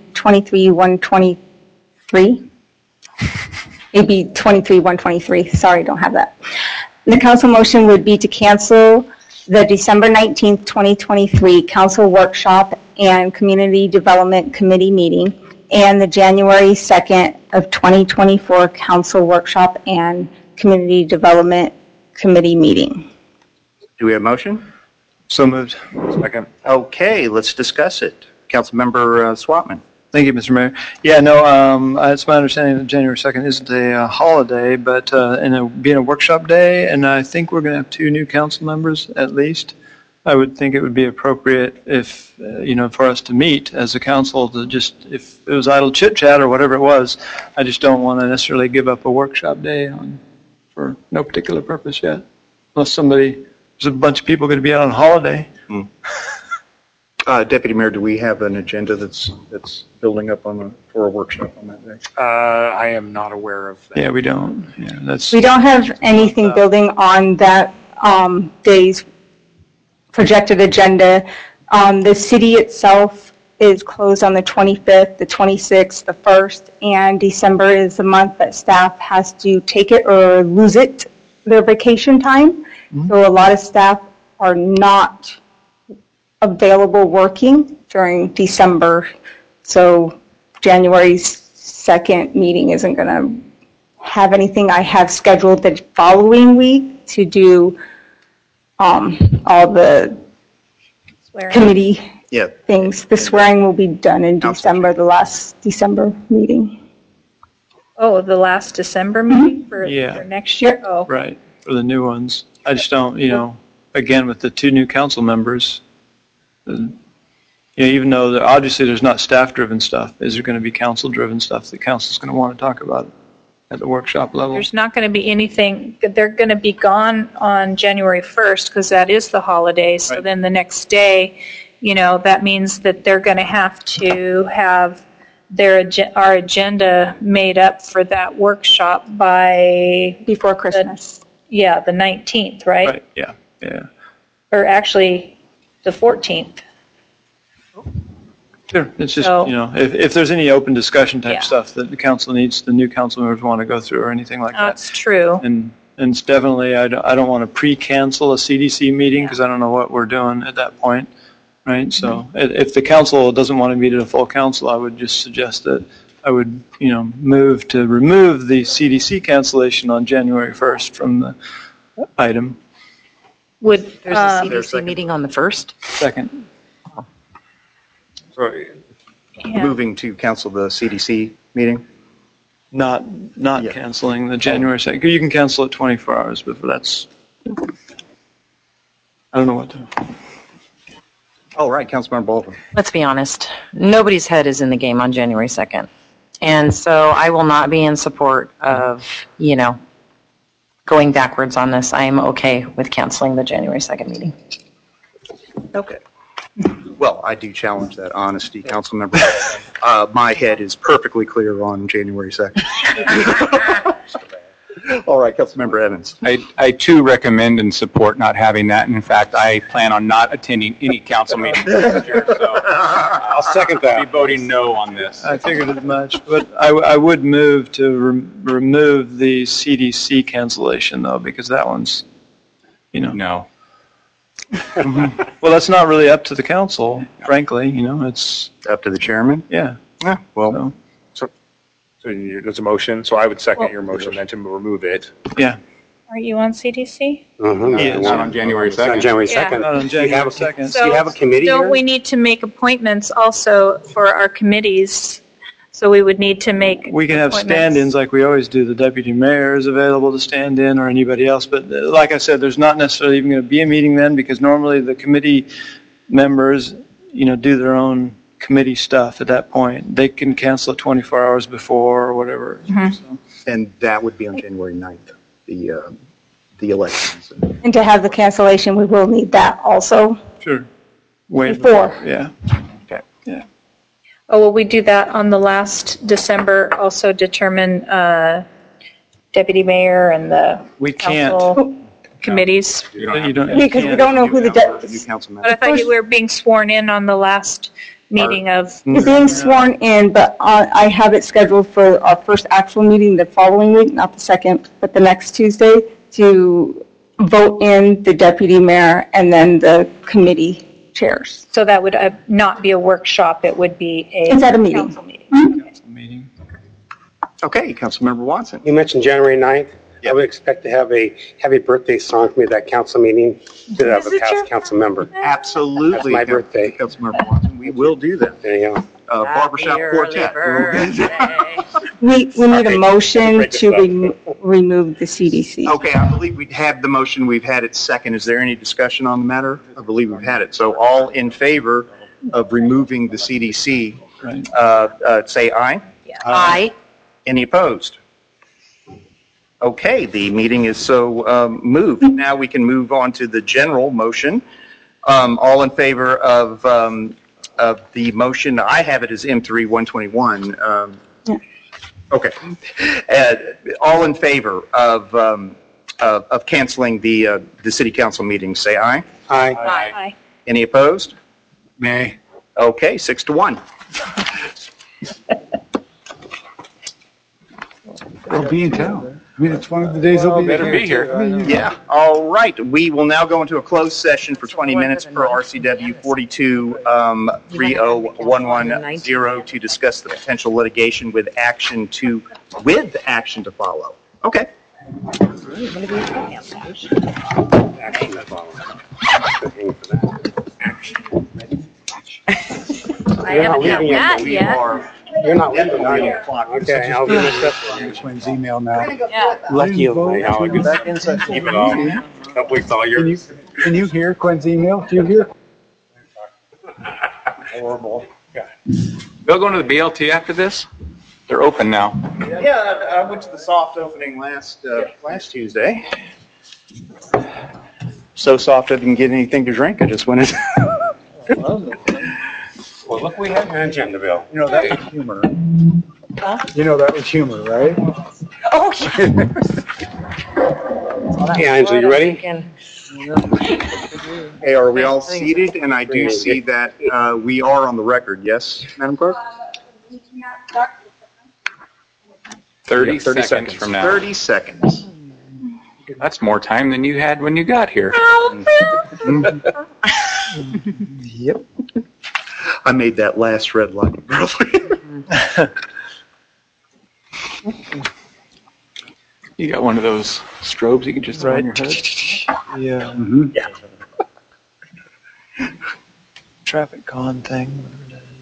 Speaker 7: 23-123. AB 23-123. Sorry, don't have that. The council motion would be to cancel the December 19th, 2023 council workshop and community development committee meeting and the January 2nd of 2024 council workshop and community development committee meeting.
Speaker 6: Do we have a motion?
Speaker 3: So moved.
Speaker 6: Second. Okay, let's discuss it. Councilmember Swatman.
Speaker 3: Thank you, Mr. Mayor. Yeah, no, it's my understanding that January 2nd isn't a holiday, but being a workshop day, and I think we're going to have 2 new council members at least. I would think it would be appropriate if, for us to meet as a council to just, if it was idle chit chat or whatever it was, I just don't want to necessarily give up a workshop day for no particular purpose yet. Unless there's a bunch of people going to be out on holiday.
Speaker 6: Deputy Mayor, do we have an agenda that's building up for a workshop on that day?
Speaker 2: I am not aware of that.
Speaker 3: Yeah, we don't. Yeah,
Speaker 7: We don't have anything building on that day's projected agenda. The city itself is closed on the 25th, the 26th, the 1st, and December is the month that staff has to take it or lose it, their vacation time. So a lot of staff are not available working during December. So January's 2nd meeting isn't going to have anything. I have scheduled the following week to do all the committee things. The swearing will be done in December, the last December meeting.
Speaker 5: Oh, the last December meeting for next year? Oh.
Speaker 3: Right, for the new ones. I just don't, again, with the 2 new council members, even though obviously there's not staff-driven stuff, is there going to be council-driven stuff that council's going to want to talk about at the workshop level?
Speaker 5: There's not going to be anything. They're going to be gone on January 1st because that is the holiday. So then the next day, that means that they're going to have to have our agenda made up for that workshop
Speaker 7: before Christmas.
Speaker 5: The 19th, right?
Speaker 3: Right. Yeah.
Speaker 5: Or actually, the 14th.
Speaker 3: Sure. It's just, if there's any open discussion type stuff that the new council members want to go through or anything like that.
Speaker 5: That's true.
Speaker 3: And it's definitely, I don't want to pre-cancel a CDC meeting because I don't know what we're doing at that point, right? So if the council doesn't want to meet at a full council, I would just suggest that I would, move to remove the CDC cancellation on January 1st from the item.
Speaker 1: There's a CDC meeting on the 1st?
Speaker 3: Second.
Speaker 6: Sorry. Moving to cancel the CDC meeting?
Speaker 3: Not canceling the January 2nd. You can cancel it 24 hours, but that's, I don't know what to.
Speaker 6: All right, Councilmember Baldwin.
Speaker 1: Let's be honest. Nobody's head is in the game on January 2nd. And so I will not be in support of, going backwards on this. I am okay with canceling the January 2nd meeting.
Speaker 6: Okay. Well, I do challenge that honesty, Councilmember. My head is perfectly clear on January 2nd. All right, Councilmember Evans.
Speaker 10: I too recommend and support not having that. In fact, I plan on not attending any council meetings this year, so I'll second that. I'll be voting no on this.
Speaker 3: I figured as much, but I would move to remove the CDC cancellation though, because that one's,
Speaker 10: No.
Speaker 3: Well, that's not really up to the council, frankly. It's
Speaker 6: up to the chairman.
Speaker 3: Yeah.
Speaker 6: Yeah. Well.
Speaker 2: So there's a motion. So I would second your motion then to remove it.
Speaker 3: Yeah.
Speaker 5: Are you on CDC?
Speaker 6: Yeah,
Speaker 10: not on January 2nd.
Speaker 4: On January 2nd.
Speaker 3: Not on January 2nd.
Speaker 4: Do you have a committee
Speaker 5: Don't
Speaker 4: here?
Speaker 5: we need to make appointments also for our committees? So we would need to make
Speaker 3: We can have
Speaker 5: appointments.
Speaker 3: stand-ins like we always do. The deputy mayor is available to stand in or anybody else. But like I said, there's not necessarily even going to be a meeting then because normally the committee members, do their own committee stuff at that point. They can cancel it 24 hours before or whatever. So.
Speaker 6: And that would be on January 9th, the elections.
Speaker 7: And to have the cancellation, we will need that also.
Speaker 3: Sure. Way
Speaker 7: Before.
Speaker 3: Yeah.
Speaker 6: Okay.
Speaker 3: Yeah.
Speaker 5: Oh, will we do that on the last December, also determine deputy mayor and the council committees?
Speaker 3: You don't,
Speaker 7: Because we don't know who the
Speaker 5: But I thought you were being sworn in on the last meeting of...
Speaker 7: You're being sworn in, but I have it scheduled for our first actual meeting the following week, not the second, but the next Tuesday, to vote in the deputy mayor and then the committee chairs.
Speaker 5: So that would not be a workshop, it would be a
Speaker 7: It's at a meeting.
Speaker 5: council meeting.
Speaker 6: Okay, Councilmember Watson.
Speaker 4: You mentioned January 9th. I would expect to have a happy birthday song for me at that council meeting to have a past council member.
Speaker 6: Absolutely.
Speaker 4: That's my birthday.
Speaker 6: Councilmember Watson. We will do that.
Speaker 4: There you go.
Speaker 6: Barbershop Quartet.
Speaker 7: We need a motion to remove the CDC.
Speaker 6: Okay, I believe we have the motion. We've had it second. Is there any discussion on the matter? I believe we've had it. So all in favor of removing the CDC, say aye.
Speaker 1: Yeah. Aye.
Speaker 6: Any opposed? Okay, the meeting is so moved. Now we can move on to the general motion All in favor of the motion? I have it as M3 121. Okay. All in favor of canceling the city council meeting, say aye.
Speaker 4: Aye.
Speaker 5: Aye.
Speaker 6: Any opposed?
Speaker 14: Nay.
Speaker 6: Okay, 6-1.
Speaker 14: I'll be in town. I mean, it's one of the days I'll be
Speaker 10: better be here.
Speaker 6: Yeah, all right. We will now go into a closed session for 20 minutes per RCW 42-30110 to discuss the potential litigation with action to follow. Okay.
Speaker 4: Action to follow.
Speaker 5: I haven't done that yet.
Speaker 4: You're not leaving, are you? Okay, I'll give it
Speaker 14: Quinn's email now.
Speaker 5: Yeah.
Speaker 4: Lucky you. I'll keep it all. Hopefully it's all yours.
Speaker 14: Can you hear Quinn's email? Do you hear?
Speaker 4: Horrible.
Speaker 10: Bill, going to the BLT after this? They're open now.
Speaker 6: Yeah, I went to the soft opening last Tuesday. So soft I didn't get anything to drink. I just went in.
Speaker 4: Well, look, we have an agenda, Bill.
Speaker 14: You know, that was humor. You know, that was humor, right?
Speaker 13: Oh,
Speaker 4: Hey, Angela, you ready?
Speaker 6: Hey, are we all seated? And I do see that we are on the record. Yes, Madam Clerk?
Speaker 10: 30 seconds from now.
Speaker 6: 30 seconds.
Speaker 10: That's more time than you had when you got here.
Speaker 6: Yep. I made that last red light earlier.
Speaker 10: You got one of those strobes you can just throw on your head?
Speaker 3: Yeah.
Speaker 6: Yeah.
Speaker 3: Traffic con thing, whatever it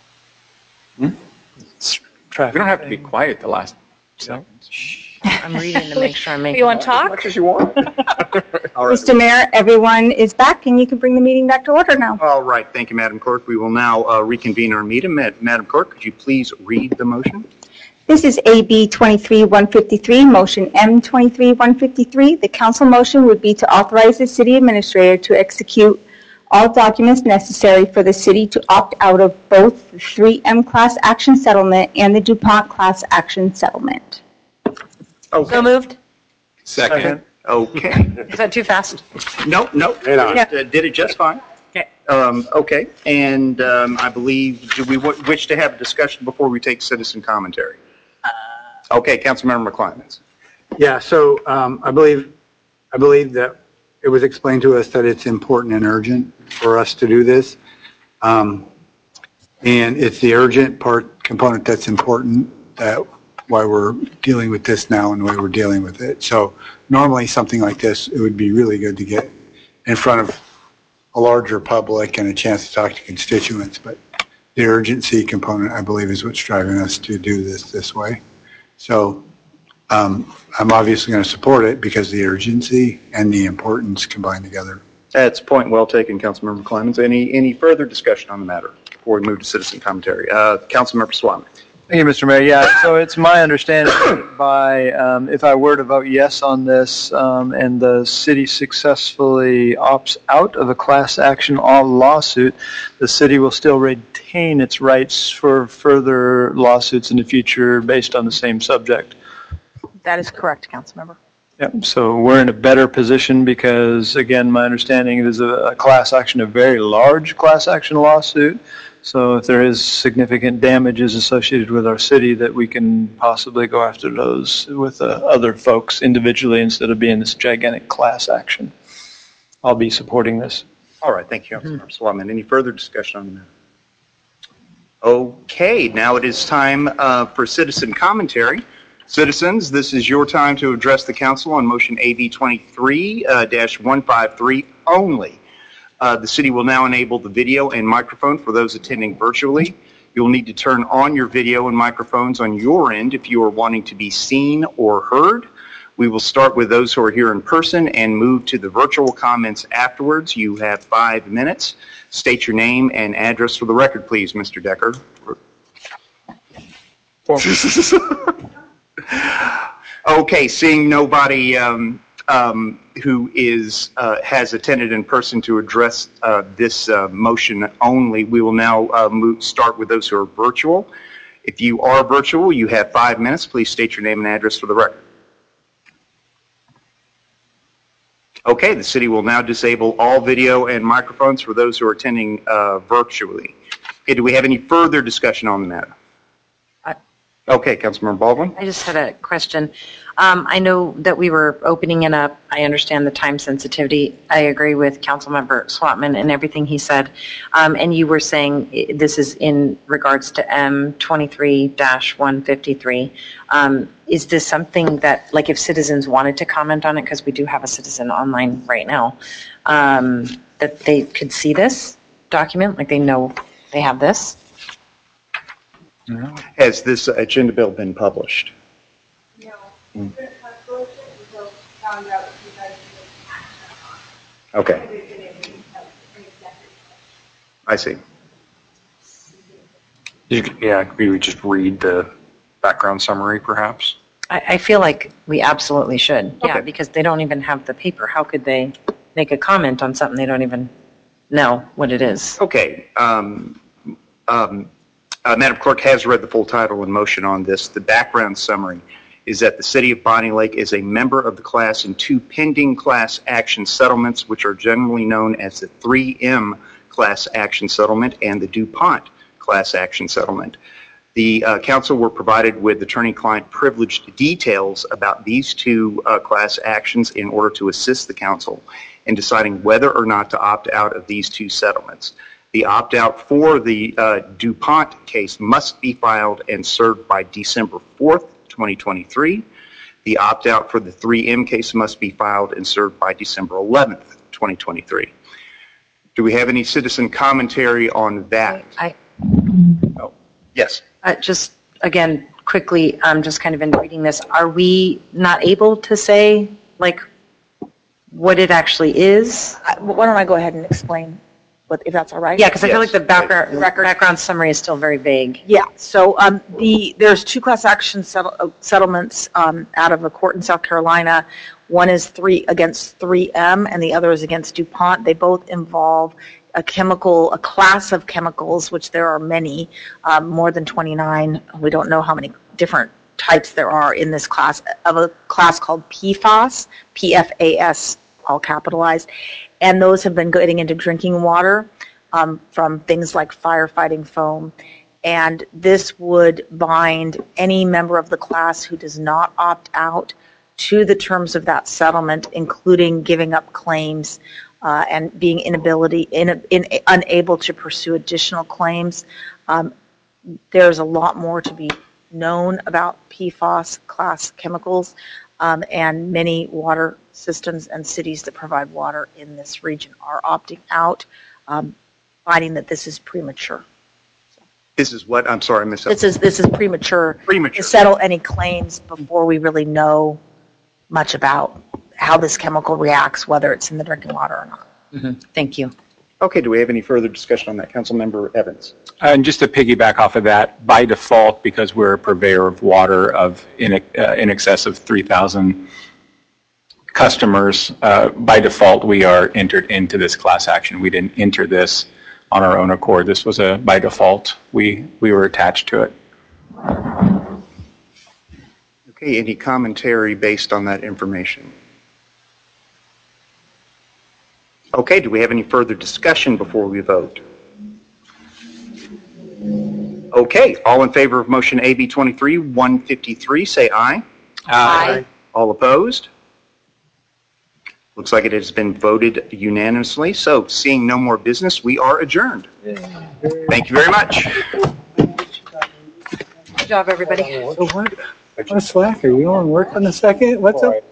Speaker 3: is. It's
Speaker 10: We
Speaker 3: traffic
Speaker 10: don't have to be
Speaker 3: thing.
Speaker 10: quiet the last seconds.
Speaker 1: I'm reading to make sure I'm making.
Speaker 5: You want to talk?
Speaker 6: Much as you want. All right.
Speaker 7: Mr. Mayor, everyone is back, and you can bring the meeting back to order now.
Speaker 6: All right. Thank you, Madam Clerk. We will now reconvene our meeting. Madam Clerk, could you please read the motion?
Speaker 7: This is AB 23-153, motion M 23-153. The council motion would be to authorize the city administrator to execute all documents necessary for the city to opt out of both the 3M class action settlement and the DuPont class action settlement.
Speaker 6: Okay.
Speaker 13: So moved?
Speaker 10: Second.
Speaker 6: Okay.
Speaker 1: Is that too fast?
Speaker 6: Nope. Did it just fine.
Speaker 1: Okay.
Speaker 6: Okay. And I believe, do we wish to have a discussion before we take citizen commentary? Okay, Councilmember McClymons.
Speaker 14: Yeah, so I believe that it was explained to us that it's important and urgent for us to do this. And it's the urgent component that's important, why we're dealing with this now and the way we're dealing with it. So normally something like this, it would be really good to get in front of a larger public and a chance to talk to constituents. But the urgency component, I believe, is what's driving us to do this way. So I'm obviously going to support it because the urgency and the importance combine together.
Speaker 6: That's a point well taken, Councilmember McClymons. Any further discussion on the matter before we move to citizen commentary? Councilmember Swami.
Speaker 3: Thank you, Mr. Mayor. Yeah, so it's my understanding if I were to vote yes on this and the city successfully opts out of a class action lawsuit, the city will still retain its rights for further lawsuits in the future based on the same subject.
Speaker 13: That is correct, Councilmember.
Speaker 3: Yep, so we're in a better position because, again, my understanding is a class action, a very large class action lawsuit. So if there is significant damages associated with our city, that we can possibly go after those with other folks individually instead of being this gigantic class action. I'll be supporting this.
Speaker 6: All right, thank you, Councilmember Swami. Any further discussion on the matter? Okay, now it is time for citizen commentary. Citizens, this is your time to address the council on motion AB 23-153 only. The city will now enable the video and microphone for those attending virtually. You'll need to turn on your video and microphones on your end if you are wanting to be seen or heard. We will start with those who are here in person and move to the virtual comments afterwards. You have 5 minutes. State your name and address for the record, please, Mr. Decker. Okay, seeing nobody who has attended in person to address this motion only. We will now start with those who are virtual. If you are virtual, you have 5 minutes. Please state your name and address for the record. Okay, the city will now disable all video and microphones for those who are attending virtually. Okay, do we have any further discussion on the matter? Okay, Councilmember Baldwin.
Speaker 1: I just had a question. I know that we were opening it up. I understand the time sensitivity. I agree with Councilmember Swatman and everything he said. And you were saying this is in regards to M23-153. Is this something that, like, if citizens wanted to comment on it, because we do have a citizen online right now, that they could see this document, like they know they have this?
Speaker 6: Has this agenda bill been published?
Speaker 15: No.
Speaker 6: Okay. I see.
Speaker 2: Yeah, we would just read the background summary, perhaps.
Speaker 1: I feel like we absolutely should. Yeah,
Speaker 6: Okay.
Speaker 1: because they don't even have the paper. How could they make a comment on something they don't even know what it is?
Speaker 6: Okay. Madam Clerk has read the full title and motion on this. The background summary is that the City of Bonnie Lake is a member of the class in 2 pending class action settlements, which are generally known as the 3M class action settlement and the DuPont class action settlement. The council were provided with attorney-client privileged details about these 2 class actions in order to assist the council in deciding whether or not to opt out of these 2 settlements. The opt-out for the DuPont case must be filed and served by December 4th, 2023. The opt-out for the 3M case must be filed and served by December 11th, 2023. Do we have any citizen commentary on that? Oh, yes.
Speaker 1: Just, again, quickly, just kind of in reading this, are we not able to say, like, what it actually is?
Speaker 13: Why don't I go ahead and explain, if that's all right?
Speaker 1: Yeah, because I feel like the background summary is still very vague.
Speaker 13: Yeah, so there's 2 class action settlements out of a court in South Carolina. One is against 3M and the other is against DuPont. They both involve a class of chemicals, which there are many, more than 29. We don't know how many different types there are in this class, of a class called PFAS, PFAS, all capitalized. And those have been getting into drinking water from things like firefighting foam. And this would bind any member of the class who does not opt out to the terms of that settlement, including giving up claims and being unable to pursue additional claims. There's a lot more to be known about PFAS class chemicals, and many water systems and cities that provide water in this region are opting out, finding that this is premature.
Speaker 6: This is what? I'm sorry, I missed that.
Speaker 13: This is premature. To settle any claims before we really know much about how this chemical reacts, whether it's in the drinking water or not.
Speaker 1: Mm-hmm. Thank you.
Speaker 6: Okay, do we have any further discussion on that? Councilmember Evans.
Speaker 10: And just to piggyback off of that, by default, because we're a purveyor of water of in excess of 3,000 customers, by default we are entered into this class action. We didn't enter this on our own accord. This was by default. We were attached to it.
Speaker 6: Okay, any commentary based on that information? Okay, do we have any further discussion before we vote? Okay, all in favor of motion AB 23-153, say aye.
Speaker 10: Aye.
Speaker 6: All opposed? Looks like it has been voted unanimously. So, seeing no more business, we are adjourned. Thank you very much.
Speaker 1: Good job, everybody.
Speaker 8: What a slacker. You want to work on the second? What's up?